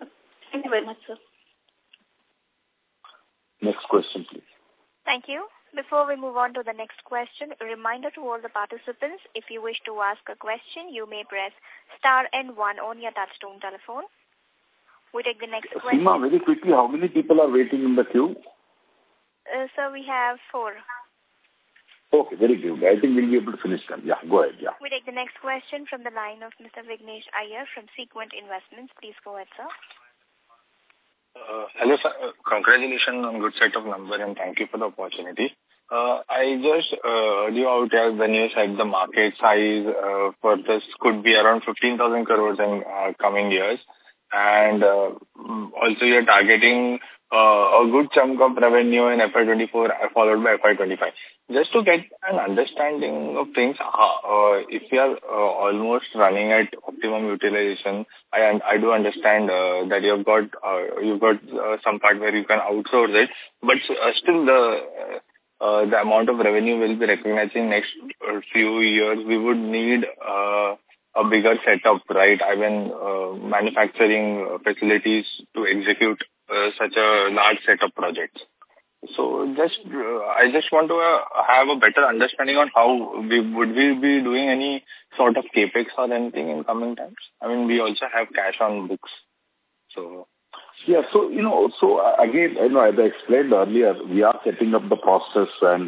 Thank you very much, sir. Next question, please. Thank you. Before we move on to the next question, a reminder to all the participants, if you wish to ask a question, you may press star and 1 on your touchtone telephone. We take the next question. Seema, very quickly, how many people are waiting in the queue? Sir, we have 4. Okay, very good. I think we'll be able to finish them. Yeah, go ahead. Yeah. We take the next question from the line of Mr. Vignesh Iyer from Sequent Investments. Please go ahead, sir. Hello, sir. Congratulations on good set of numbers and thank you for the opportunity. I just heard you out here when you said the market size for this could be around 15,000 crores in coming years. And also you're targeting a good chunk of revenue in FY24 followed by FY25. Just to get an understanding of things, if you are almost running at optimum utilization, I do understand that you've got some part where you can outsource it, but still the amount of revenue will be recognized in next few years. We would need a bigger setup, right? I mean, manufacturing facilities to execute such a large set of projects. So I just want to have a better understanding on how would we be doing any sort of capex or anything in coming times. I mean, we also have cash on books. So yeah, so again, as I explained earlier, we are setting up the process and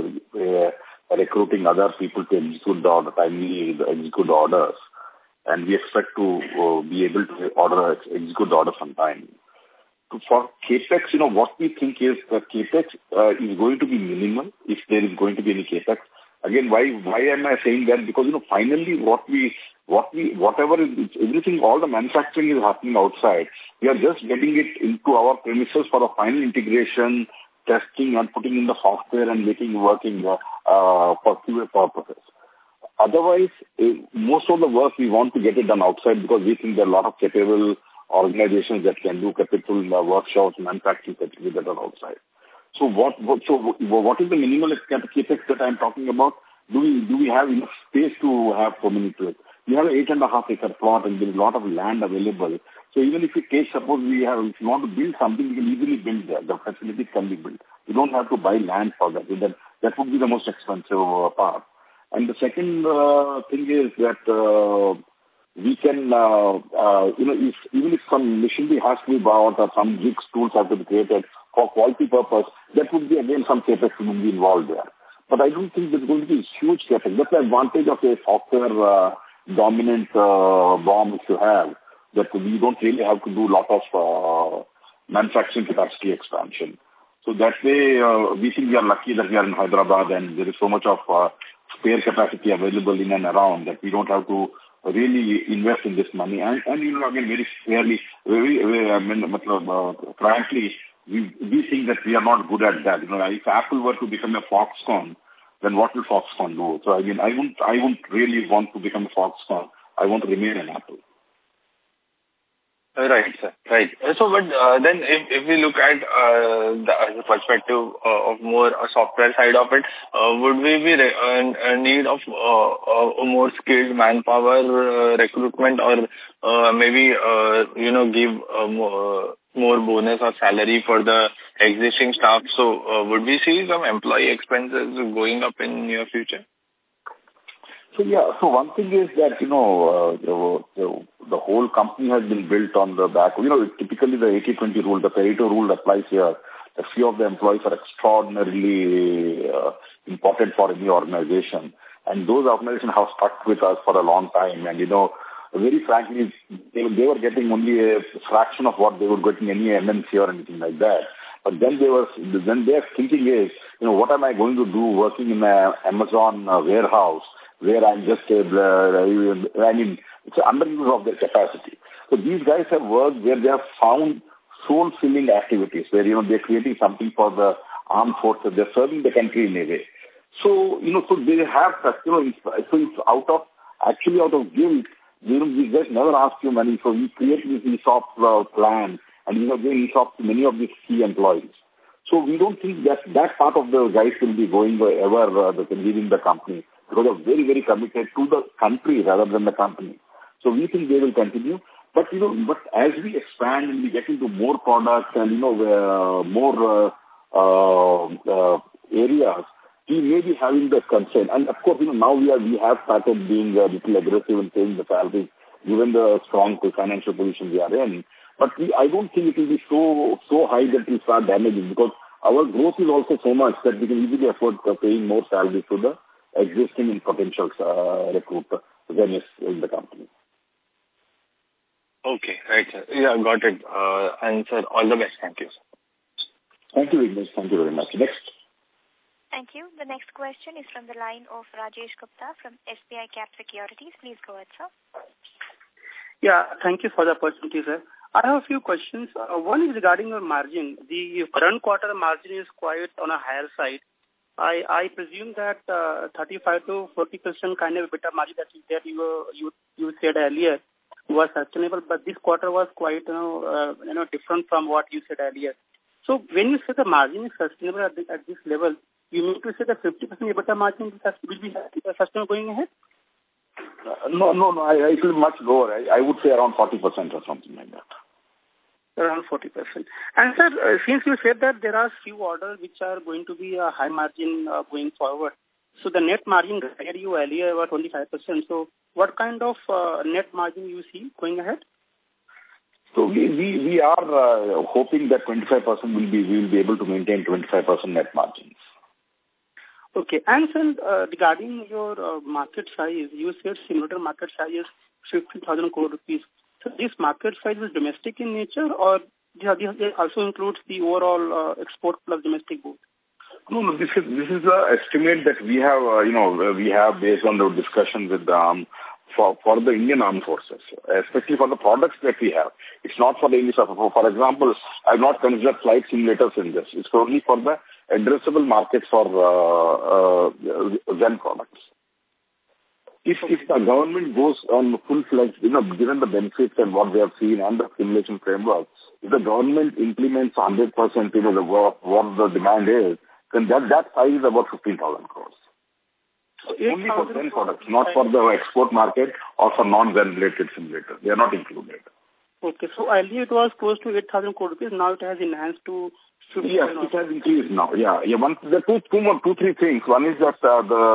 recruiting other people to execute the order, timely execute the orders, and we expect to be able to execute the order sometime. For capex, what we think is that capex is going to be minimal if there is going to be any capex. Again, why am I saying that? Because finally, whatever is everything, all the manufacturing is happening outside. We are just getting it into our premises for the final integration, testing, and putting in the software and making working for QA purposes. Otherwise, most of the work we want to get it done outside because we think there are a lot of capable organizations that can do capital workshops, manufacturing facilities that are outside. So what is the minimal capex that I'm talking about? Do we have enough space to have so many to it? We have an 8.5 acre plot and there is a lot of land available. So even if we take, suppose if you want to build something, we can easily build there. The facilities can be built. You don't have to buy land for that. That would be the most expensive part. And the second thing is that we can, even if some machinery has to be bought or some jigs tools have to be created for quality purpose, that would be again some capex would be involved there. But I don't think there's going to be huge capex. That's the advantage of a software dominant BOM if you have, that we don't really have to do a lot of manufacturing capacity expansion. So that way, we think we are lucky that we are in Hyderabad and there is so much of spare capacity available in and around that we don't have to really invest in this money. And again, very fairly, frankly, we think that we are not good at that. If Apple were to become a Foxconn, then what will Foxconn do? So I mean, I won't really want to become a Foxconn. I want to remain an Apple. Right, sir. Right. So, but then if we look at the perspective of more a software side of it, would we be in need of more skilled manpower recruitment or maybe give more bonus or salary for the existing staff? So, would we see some employee expenses going up in near future? So one thing is that, the whole company has been built on the back. Typically the 80-20 rule, the Pareto rule applies here. A few of the employees are extraordinarily important for any organization. And those organizations have stuck with us for a long time. And, very frankly, they were getting only a fraction of what they were getting any MNC or anything like that. But then their thinking is, what am I going to do working in an Amazon warehouse where I'm just, it's an underuse of their capacity. So these guys have worked where they have found soul-filling activities, where, they're creating something for the armed forces, they're serving the country in a way. So, so they have, so it's out of guilt, these guys never ask you money, so we create this ESOP plan, and we have given ESOP to many of these key employees. So we don't think that part of the guys will be going ever leaving the company, because they're very, very committed to the country rather than the company. So we think they will continue. But, but as we expand and we get into more products and, more, areas, we may be having the concern. And of course, now we have started being a little aggressive in paying the salaries, given the strong financial position we are in. But I don't think it will be so high that we start damaging, because our growth is also so much that we can easily afford paying more salaries to the existing and potential recruiter than is in the company. Okay, right, sir. Yeah, got it. And sir, all the best. Thank you. Thank you, Vignesh. Thank you very much. Next. Thank you. The next question is from the line of Rajesh Gupta from SBI Cap Securities. Please go ahead, sir. Yeah, thank you for the opportunity, sir. I have a few questions. One is regarding your margin. The current quarter margin is quite on a higher side. I presume that 35 to 40% kind of EBITDA margin that you said earlier was sustainable, but this quarter was quite different from what you said earlier. So when you say the margin is sustainable at this level, you mean to say that 50% EBITDA margin will be sustainable going ahead? No. I feel much lower. I would say around 40% or something like that. Around 40%. And sir, since you said that there are few orders which are going to be a high margin going forward, so the net margin guided you earlier was 25%. So what kind of net margin you see going ahead? So we are hoping that 25% we will be able to maintain 25% net margins. Okay. And sir, regarding your market size, you said simulator market size is 50,000 crore rupees. So this market size is domestic in nature, or this also includes the overall export plus domestic both? No. This is the estimate that we have. We have based on the discussion with for the Indian Armed Forces, especially for the products that we have. It's not for the English. For example, I've not considered flight simulators in this. It's only for the addressable market for Zen products. If the government goes on full-fledged, given the benefits and what they have seen and the simulation framework, if the government implements 100%, what the demand is, then that size is about 15,000 crores. So only for Zen products, not for the export market or for non-Zen related simulators. They are not included. Okay, so earlier it was close to 8,000 crore rupees. Now it has enhanced to 15,000. Yes, it has increased now. Yeah. There are three things. One is that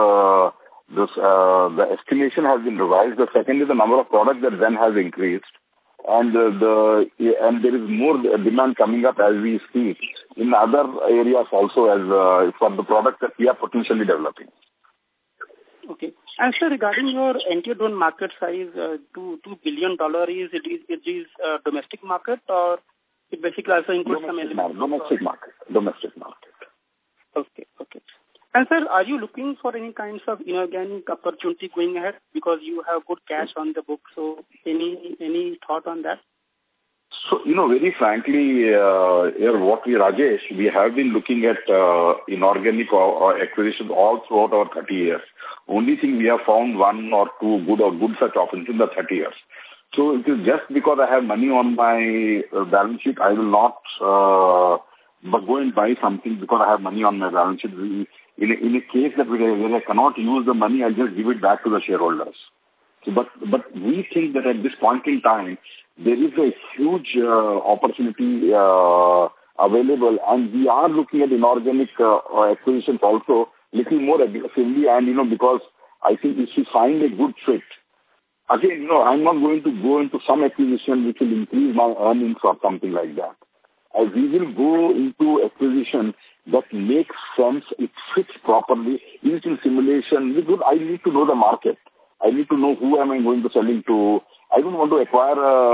the estimation has been revised. The second is the number of products that Zen has increased, and there is more demand coming up as we speak in other areas also as for the products that we are potentially developing. Okay. And sir, regarding your anti-drone market size, $2 billion, is it domestic market, or it basically also includes some elements? Domestic market. Okay. And sir, are you looking for any kinds of inorganic opportunity going ahead, because you have good cash on the book? So any thought on that? So, very frankly, Rajesh, we have been looking at inorganic or acquisitions all throughout our 30 years. Only thing we have found one or two good such opportunities in the 30 years. So it is just because I have money on my balance sheet, I will not go and buy something because I have money on my balance sheet. In a case that where I cannot use the money, I'll just give it back to the shareholders. So, but we think that at this point in time, there is a huge opportunity available, and we are looking at inorganic acquisitions also little more aggressively, and because I think if we find a good fit, again, I'm not going to go into some acquisition which will increase my earnings or something like that. We will go into acquisition that makes sense, it fits properly, is in simulation. I need to know the market. I need to know who am I going to selling to. I don't want to acquire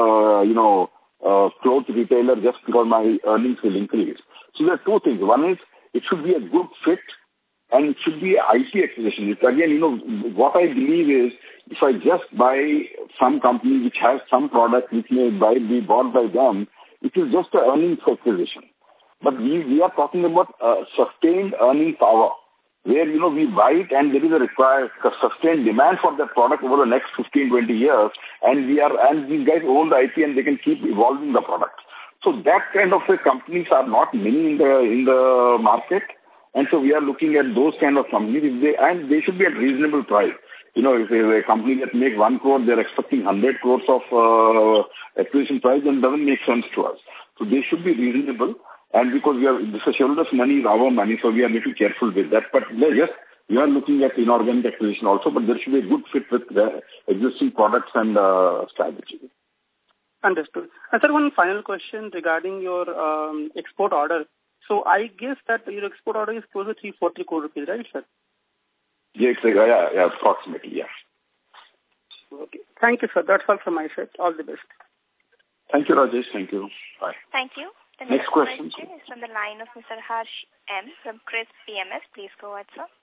a clothes retailer just because my earnings will increase. So there are two things. One is it should be a good fit, and it should be an IT acquisition. Again, what I believe is if I just buy some company which has some product which may be bought by them, it is just an earnings acquisition. But we are talking about sustained earning power, where, we buy it and there is a required sustained demand for that product over the next 15, 20 years, and these guys own the IP and they can keep evolving the product. So that kind of companies are not many in the market, and so we are looking at those kind of companies, and they should be at reasonable price. If a company that makes 1 crore, they're expecting 100 crores of acquisition price, then it doesn't make sense to us. So they should be reasonable. And because this is shareholders' money, our money, so we are a little careful with that. But yes, we are looking at inorganic acquisition also, but there should be a good fit with the existing products and strategy. Understood. And sir, one final question regarding your export order. So I guess that your export order is close to 340 crore rupees, right, sir? Yeah, approximately, yeah. Okay. Thank you, sir. That's all from my side. All the best. Thank you, Rajesh. Thank you. Bye. Thank you. The next question is from the line of Mr. Harsh M. from Chris PMS. Please go ahead, sir.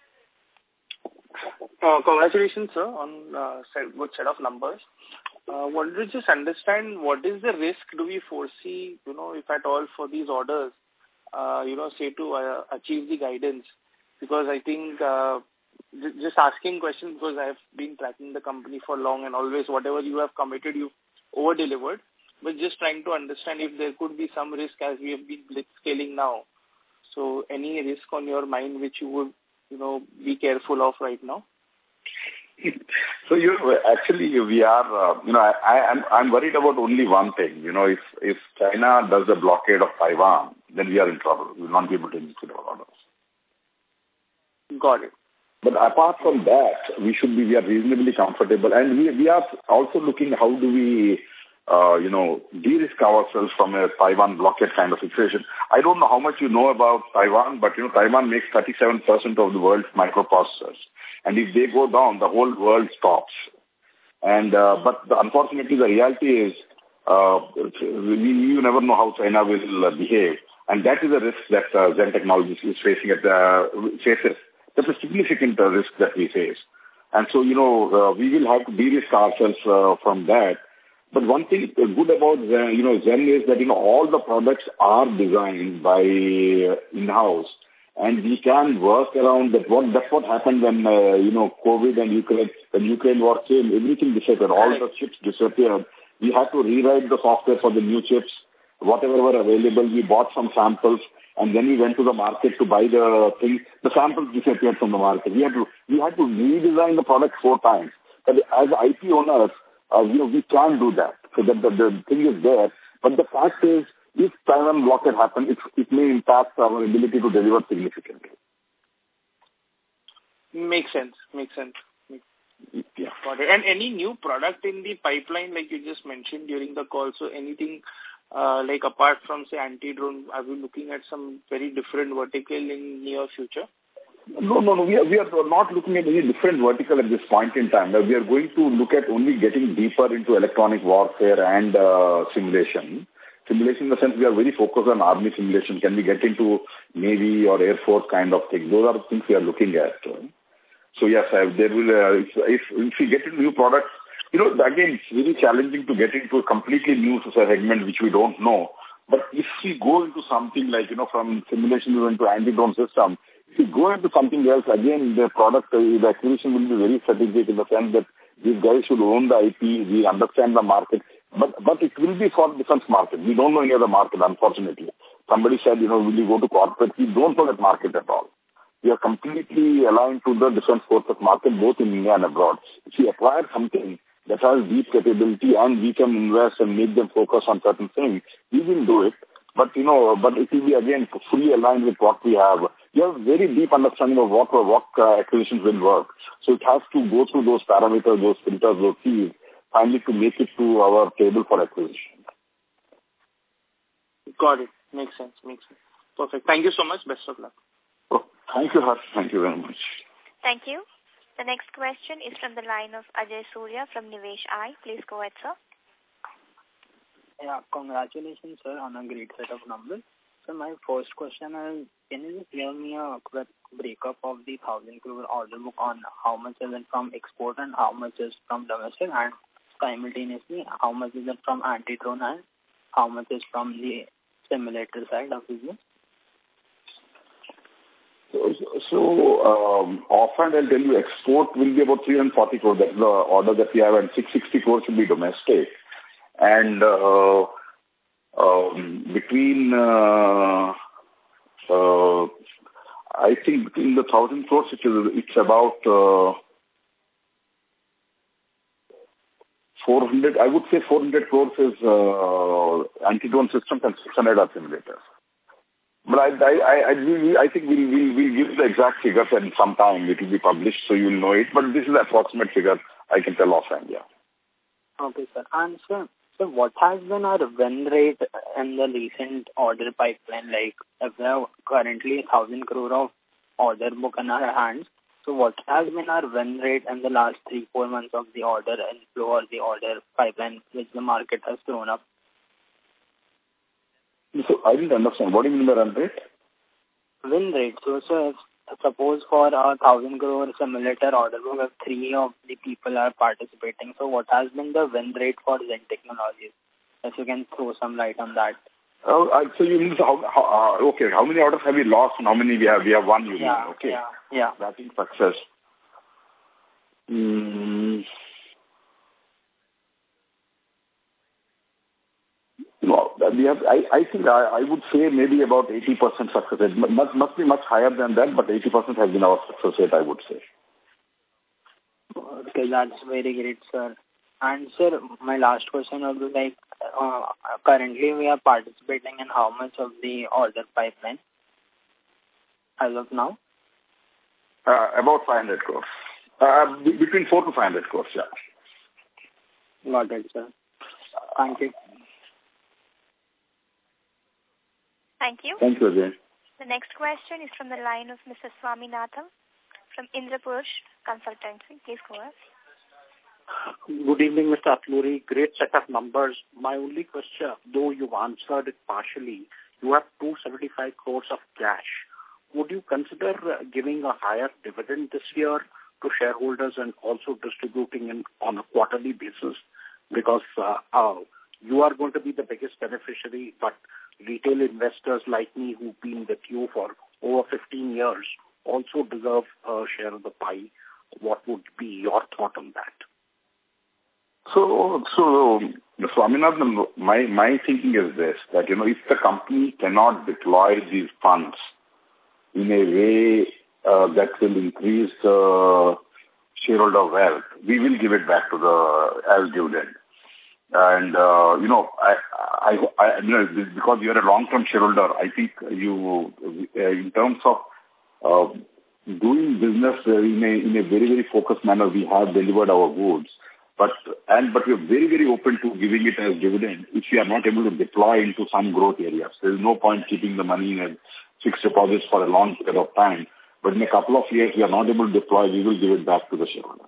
Congratulations, sir, on good set of numbers. Wanted to just understand what is the risk do we foresee, if at all, for these orders, say to achieve the guidance? Because I think just asking questions because I have been tracking the company for long and always whatever you have committed, you've over-delivered. But just trying to understand if there could be some risk as we have been blitzscaling now. So any risk on your mind which you would, be careful of right now? So we are, I'm worried about only one thing. If China does a blockade of Taiwan, then we are in trouble. We will not be able to execute our orders. Got it. But apart from that, we are reasonably comfortable. And we are also looking how do we, de-risk ourselves from a Taiwan blockade kind of situation. I don't know how much you know about Taiwan, but, Taiwan makes 37% of the world's microprocessors. And if they go down, the whole world stops. And, but unfortunately, the reality is, you never know how China will behave. And that is a risk that Zen Technologies is facing faces. That's a significant risk that we face. And so, we will have to de-risk ourselves from that. But one thing good about Zen is that, all the products are designed by in-house. And we can work around that. That's what happened when, COVID and Ukraine war came, everything disappeared. All the chips disappeared. We had to rewrite the software for the new chips. Whatever were available, we bought some samples. And then we went to the market to buy the things. The samples disappeared from the market. We had to redesign the product 4 times. But as IP owners, we can't do that. So that the thing is there. But the fact is, if Taiwan blockade happens, it may impact our ability to deliver significantly. Makes sense. Yeah. Got it. And any new product in the pipeline, like you just mentioned during the call, so anything like apart from, say, anti-drone, are we looking at some very different vertical in near future? No. We are not looking at any different vertical at this point in time. We are going to look at only getting deeper into electronic warfare and simulation. Simulation in the sense we are very focused on army simulation. Can we get into Navy or Air Force kind of thing? Those are the things we are looking at. So yes, there will. If we get into new products, again, it's very challenging to get into a completely new segment which we don't know. But if we go into something like from simulation into anti-drone system, if we go into something else, again the acquisition will be very strategic in the sense that these guys should own the IP. We understand the market. But it will be for defense market. We don't know any other market, unfortunately. Somebody said, will you go to corporate? We don't know that market at all. We are completely aligned to the defense forces market, both in India and abroad. If we acquire something that has deep capability and we can invest and make them focus on certain things, we will do it. But, but it will be, again, fully aligned with what we have. We have a very deep understanding of what acquisitions will work. So it has to go through those parameters, those filters, those keys, finally to make it to our table for acquisition. Got it. Makes sense. Perfect. Thank you so much. Best of luck. Oh, thank you, Harsh. Thank you very much. Thank you. The next question is from the line of Ajay Surya from Nivesh I. Please go ahead, sir. Yeah, congratulations, sir, on a great set of numbers. So my first question is, can you just give me a quick breakup of the 1,000 crore order book on how much is it from export and how much is from domestic, and simultaneously how much is it from anti-drone and how much is from the simulator side of business? So offhand I'll tell you, export will be about 340 crore. That's the order that we have, and 660 crore should be domestic. And between I think between the 1,000 crores, it's about 400. I would say 400 crores is anti-drone systems and 600 are simulators. But I think we'll give the exact figures at some time. It will be published, so you'll know it. But this is the approximate figure I can tell offhand, yeah. Okay, sir. And sir, so what has been our win rate in the recent order pipeline? Like, if we have currently 1,000 crore of order book in our hands, so what has been our win rate in the last 3-4 months of the order inflow or the order pipeline which the market has thrown up? So I didn't understand. What do you mean by run rate? Win rate. So if, suppose for a 1,000 crore simulator order book, if 3 of the people are participating, so what has been the win rate for Zen Technologies? If you can throw some light on that. So you mean okay? How many orders have we lost and how many we have? We have one. You mean? Okay. Yeah. That is success. No, we have. I think I would say maybe about 80% success rate. Must be much higher than that, but 80% has been our success rate, I would say. Okay, that's very great, sir. And sir, my last question would be like, currently we are participating in how much of the order pipeline as of now? About 500 crores. Between 400 to 500 crores, yeah. Got it, sir. Thank you. Thank you. Thank you, Ajay. The next question is from the line of Mr. Swaminathan from Indrapurush Consultancy. Please go ahead. Good evening, Mr. Atluri. Great set of numbers. My only question, though you've answered it partially, you have 275 crores of cash. Would you consider giving a higher dividend this year to shareholders and also distributing it on a quarterly basis? Because you are going to be the biggest beneficiary, but retail investors like me who've been with you for over 15 years also deserve a share of the pie. What would be your thought on that? So Swaminathan, my thinking is this, that, if the company cannot deploy these funds in a way that will increase the shareholder wealth, we will give it back as dividend. And, because you are a long-term shareholder, I think you, in terms of doing business in a very, very focused manner, we have delivered our goods. But we are very, very open to giving it as dividend if we are not able to deploy into some growth areas. There is no point keeping the money in fixed deposits for a long period of time. But in a couple of years, we are not able to deploy, we will give it back to the shareholders.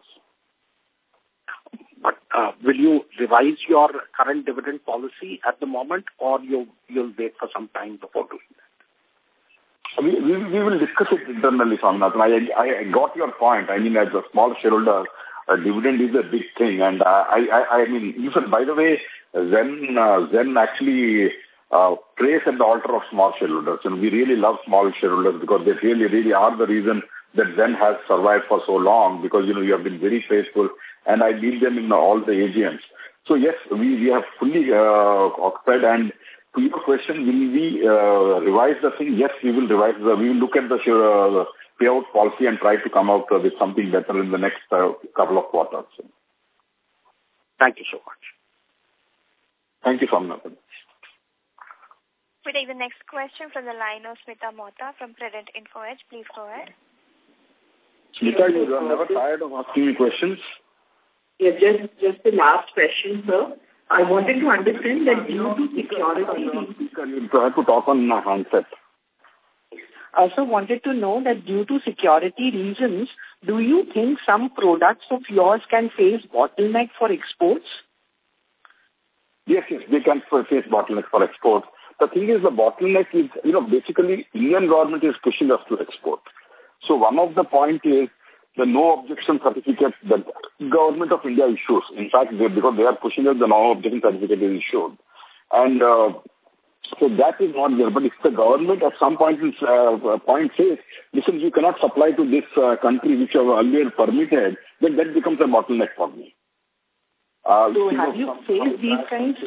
But will you revise your current dividend policy at the moment, or you'll wait for some time before doing that? We will discuss it internally, Swaminathan. I got your point. I mean, as a small shareholder, a dividend is a big thing. And I mean, even by the way, Zen actually prays at the altar of small shareholders. And we really love small shareholders because they really, really are the reason that Zen has survived for so long, because, you have been very faithful. And I lead them in all the AGMs. So yes, we have fully occupied. And to your question, will we revise the thing? Yes, we will revise. We will look at the payout policy and try to come out with something better in the next couple of quarters. Thank you so much. Thank you, Swaminathan. We take the next question from the line of Smita Mohta from Credent Info Edge. Please go ahead. Smita, you are never tired of asking me questions? Yeah, just the last question, sir. I wanted to understand that due to security... You have to talk on my handset. I also wanted to know that due to security reasons, do you think some products of yours can face bottleneck for exports? Yes, they can face bottleneck for exports. The thing is, the bottleneck is, basically Indian government is pushing us to export. So one of the point is the no objection certificate that government of India issues. In fact, because they are pushing us, the no objection certificate is issued. And so that is not there. But if the government at some point says, listen, you cannot supply to this country which have earlier permitted, then that becomes a bottleneck for me. So have you faced these kinds?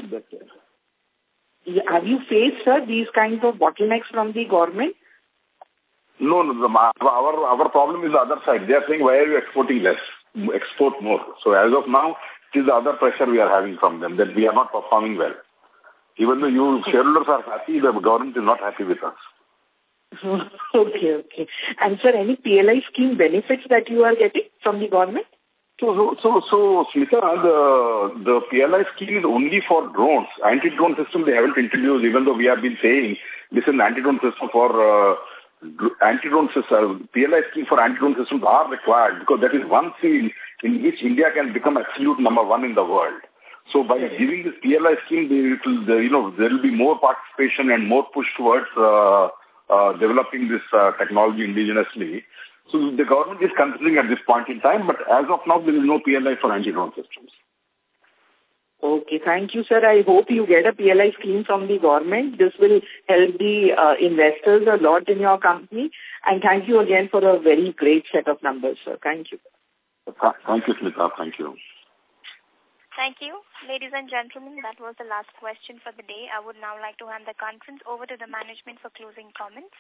Have you faced, sir, these kinds of bottlenecks from the government? No. Our problem is the other side. They are saying, why are you exporting less? Export more. So as of now, it is the other pressure we are having from them, that we are not performing well. Even though you shareholders are happy, the government is not happy with us. Okay. And sir, any PLI scheme benefits that you are getting from the government? So, Smita, the PLI scheme is only for drones. Anti-drone system they haven't introduced, even though we have been saying this is an anti-drone system for anti-drone system. PLI scheme for anti-drone systems are required because that is one field in which India can become absolute number one in the world. So by giving this PLI scheme, there will be more participation and more push towards developing this technology indigenously. So the government is considering at this point in time, but as of now, there is no PLI for anti-drone systems. Okay, thank you, sir. I hope you get a PLI scheme from the government. This will help the investors a lot in your company. And thank you again for a very great set of numbers, sir. Thank you. Thank you, Smita. Thank you. Thank you. Ladies and gentlemen, that was the last question for the day. I would now like to hand the conference over to the management for closing comments.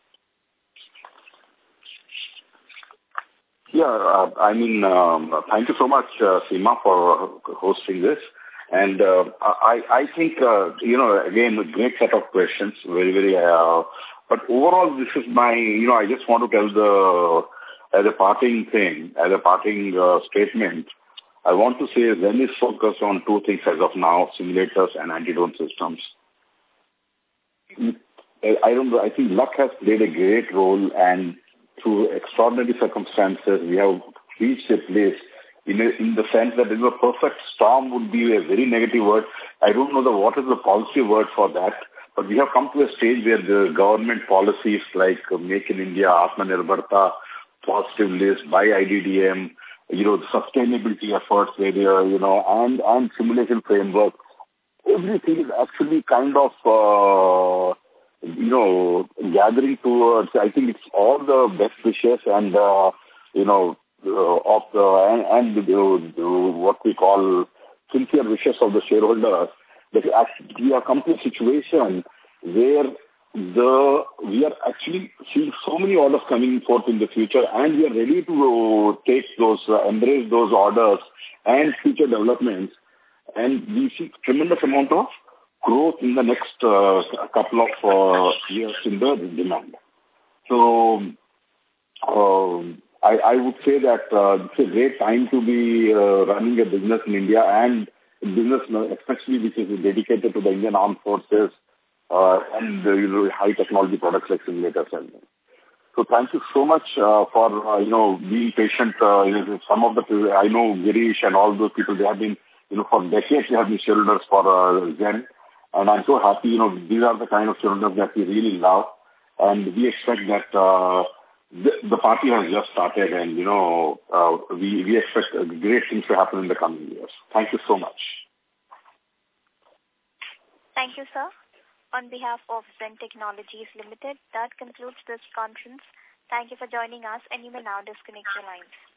Yeah, thank you so much, Seema, for hosting this. And I think, again, a great set of questions, very, but overall, this is my, I just want to tell as a parting statement, I want to say Zen is focused on two things as of now, simulators and anti-drone systems. I think luck has played a great role, and through extraordinary circumstances, we have reached a place in the sense that a perfect storm would be a very negative word. I don't know what is the positive word for that, but we have come to a stage where the government policies like Make in India, Atmanirbharta, positive list, buy IDDM, the sustainability efforts, and simulation framework, everything is actually kind of, gathering towards, I think it's all the best wishes and, what we call sincere wishes of the shareholders, that we have come to a situation where we are actually seeing so many orders coming forth in the future, and we are ready to take embrace those orders and future developments, and we see tremendous amount of growth in the next couple of years in the demand. So I would say that it's a great time to be running a business in India, and business especially which is dedicated to the Indian Armed Forces and high technology products like simulators. So thank you so much for being patient. Some of I know Girish and all those people, they have been for decades they have been shareholders for Zen, and I'm so happy. These are the kind of shareholders that we really love, and we expect that the party has just started, and we expect great things to happen in the coming years. Thank you so much. Thank you, sir. On behalf of Zen Technologies Limited, that concludes this conference. Thank you for joining us, and you may now disconnect your lines.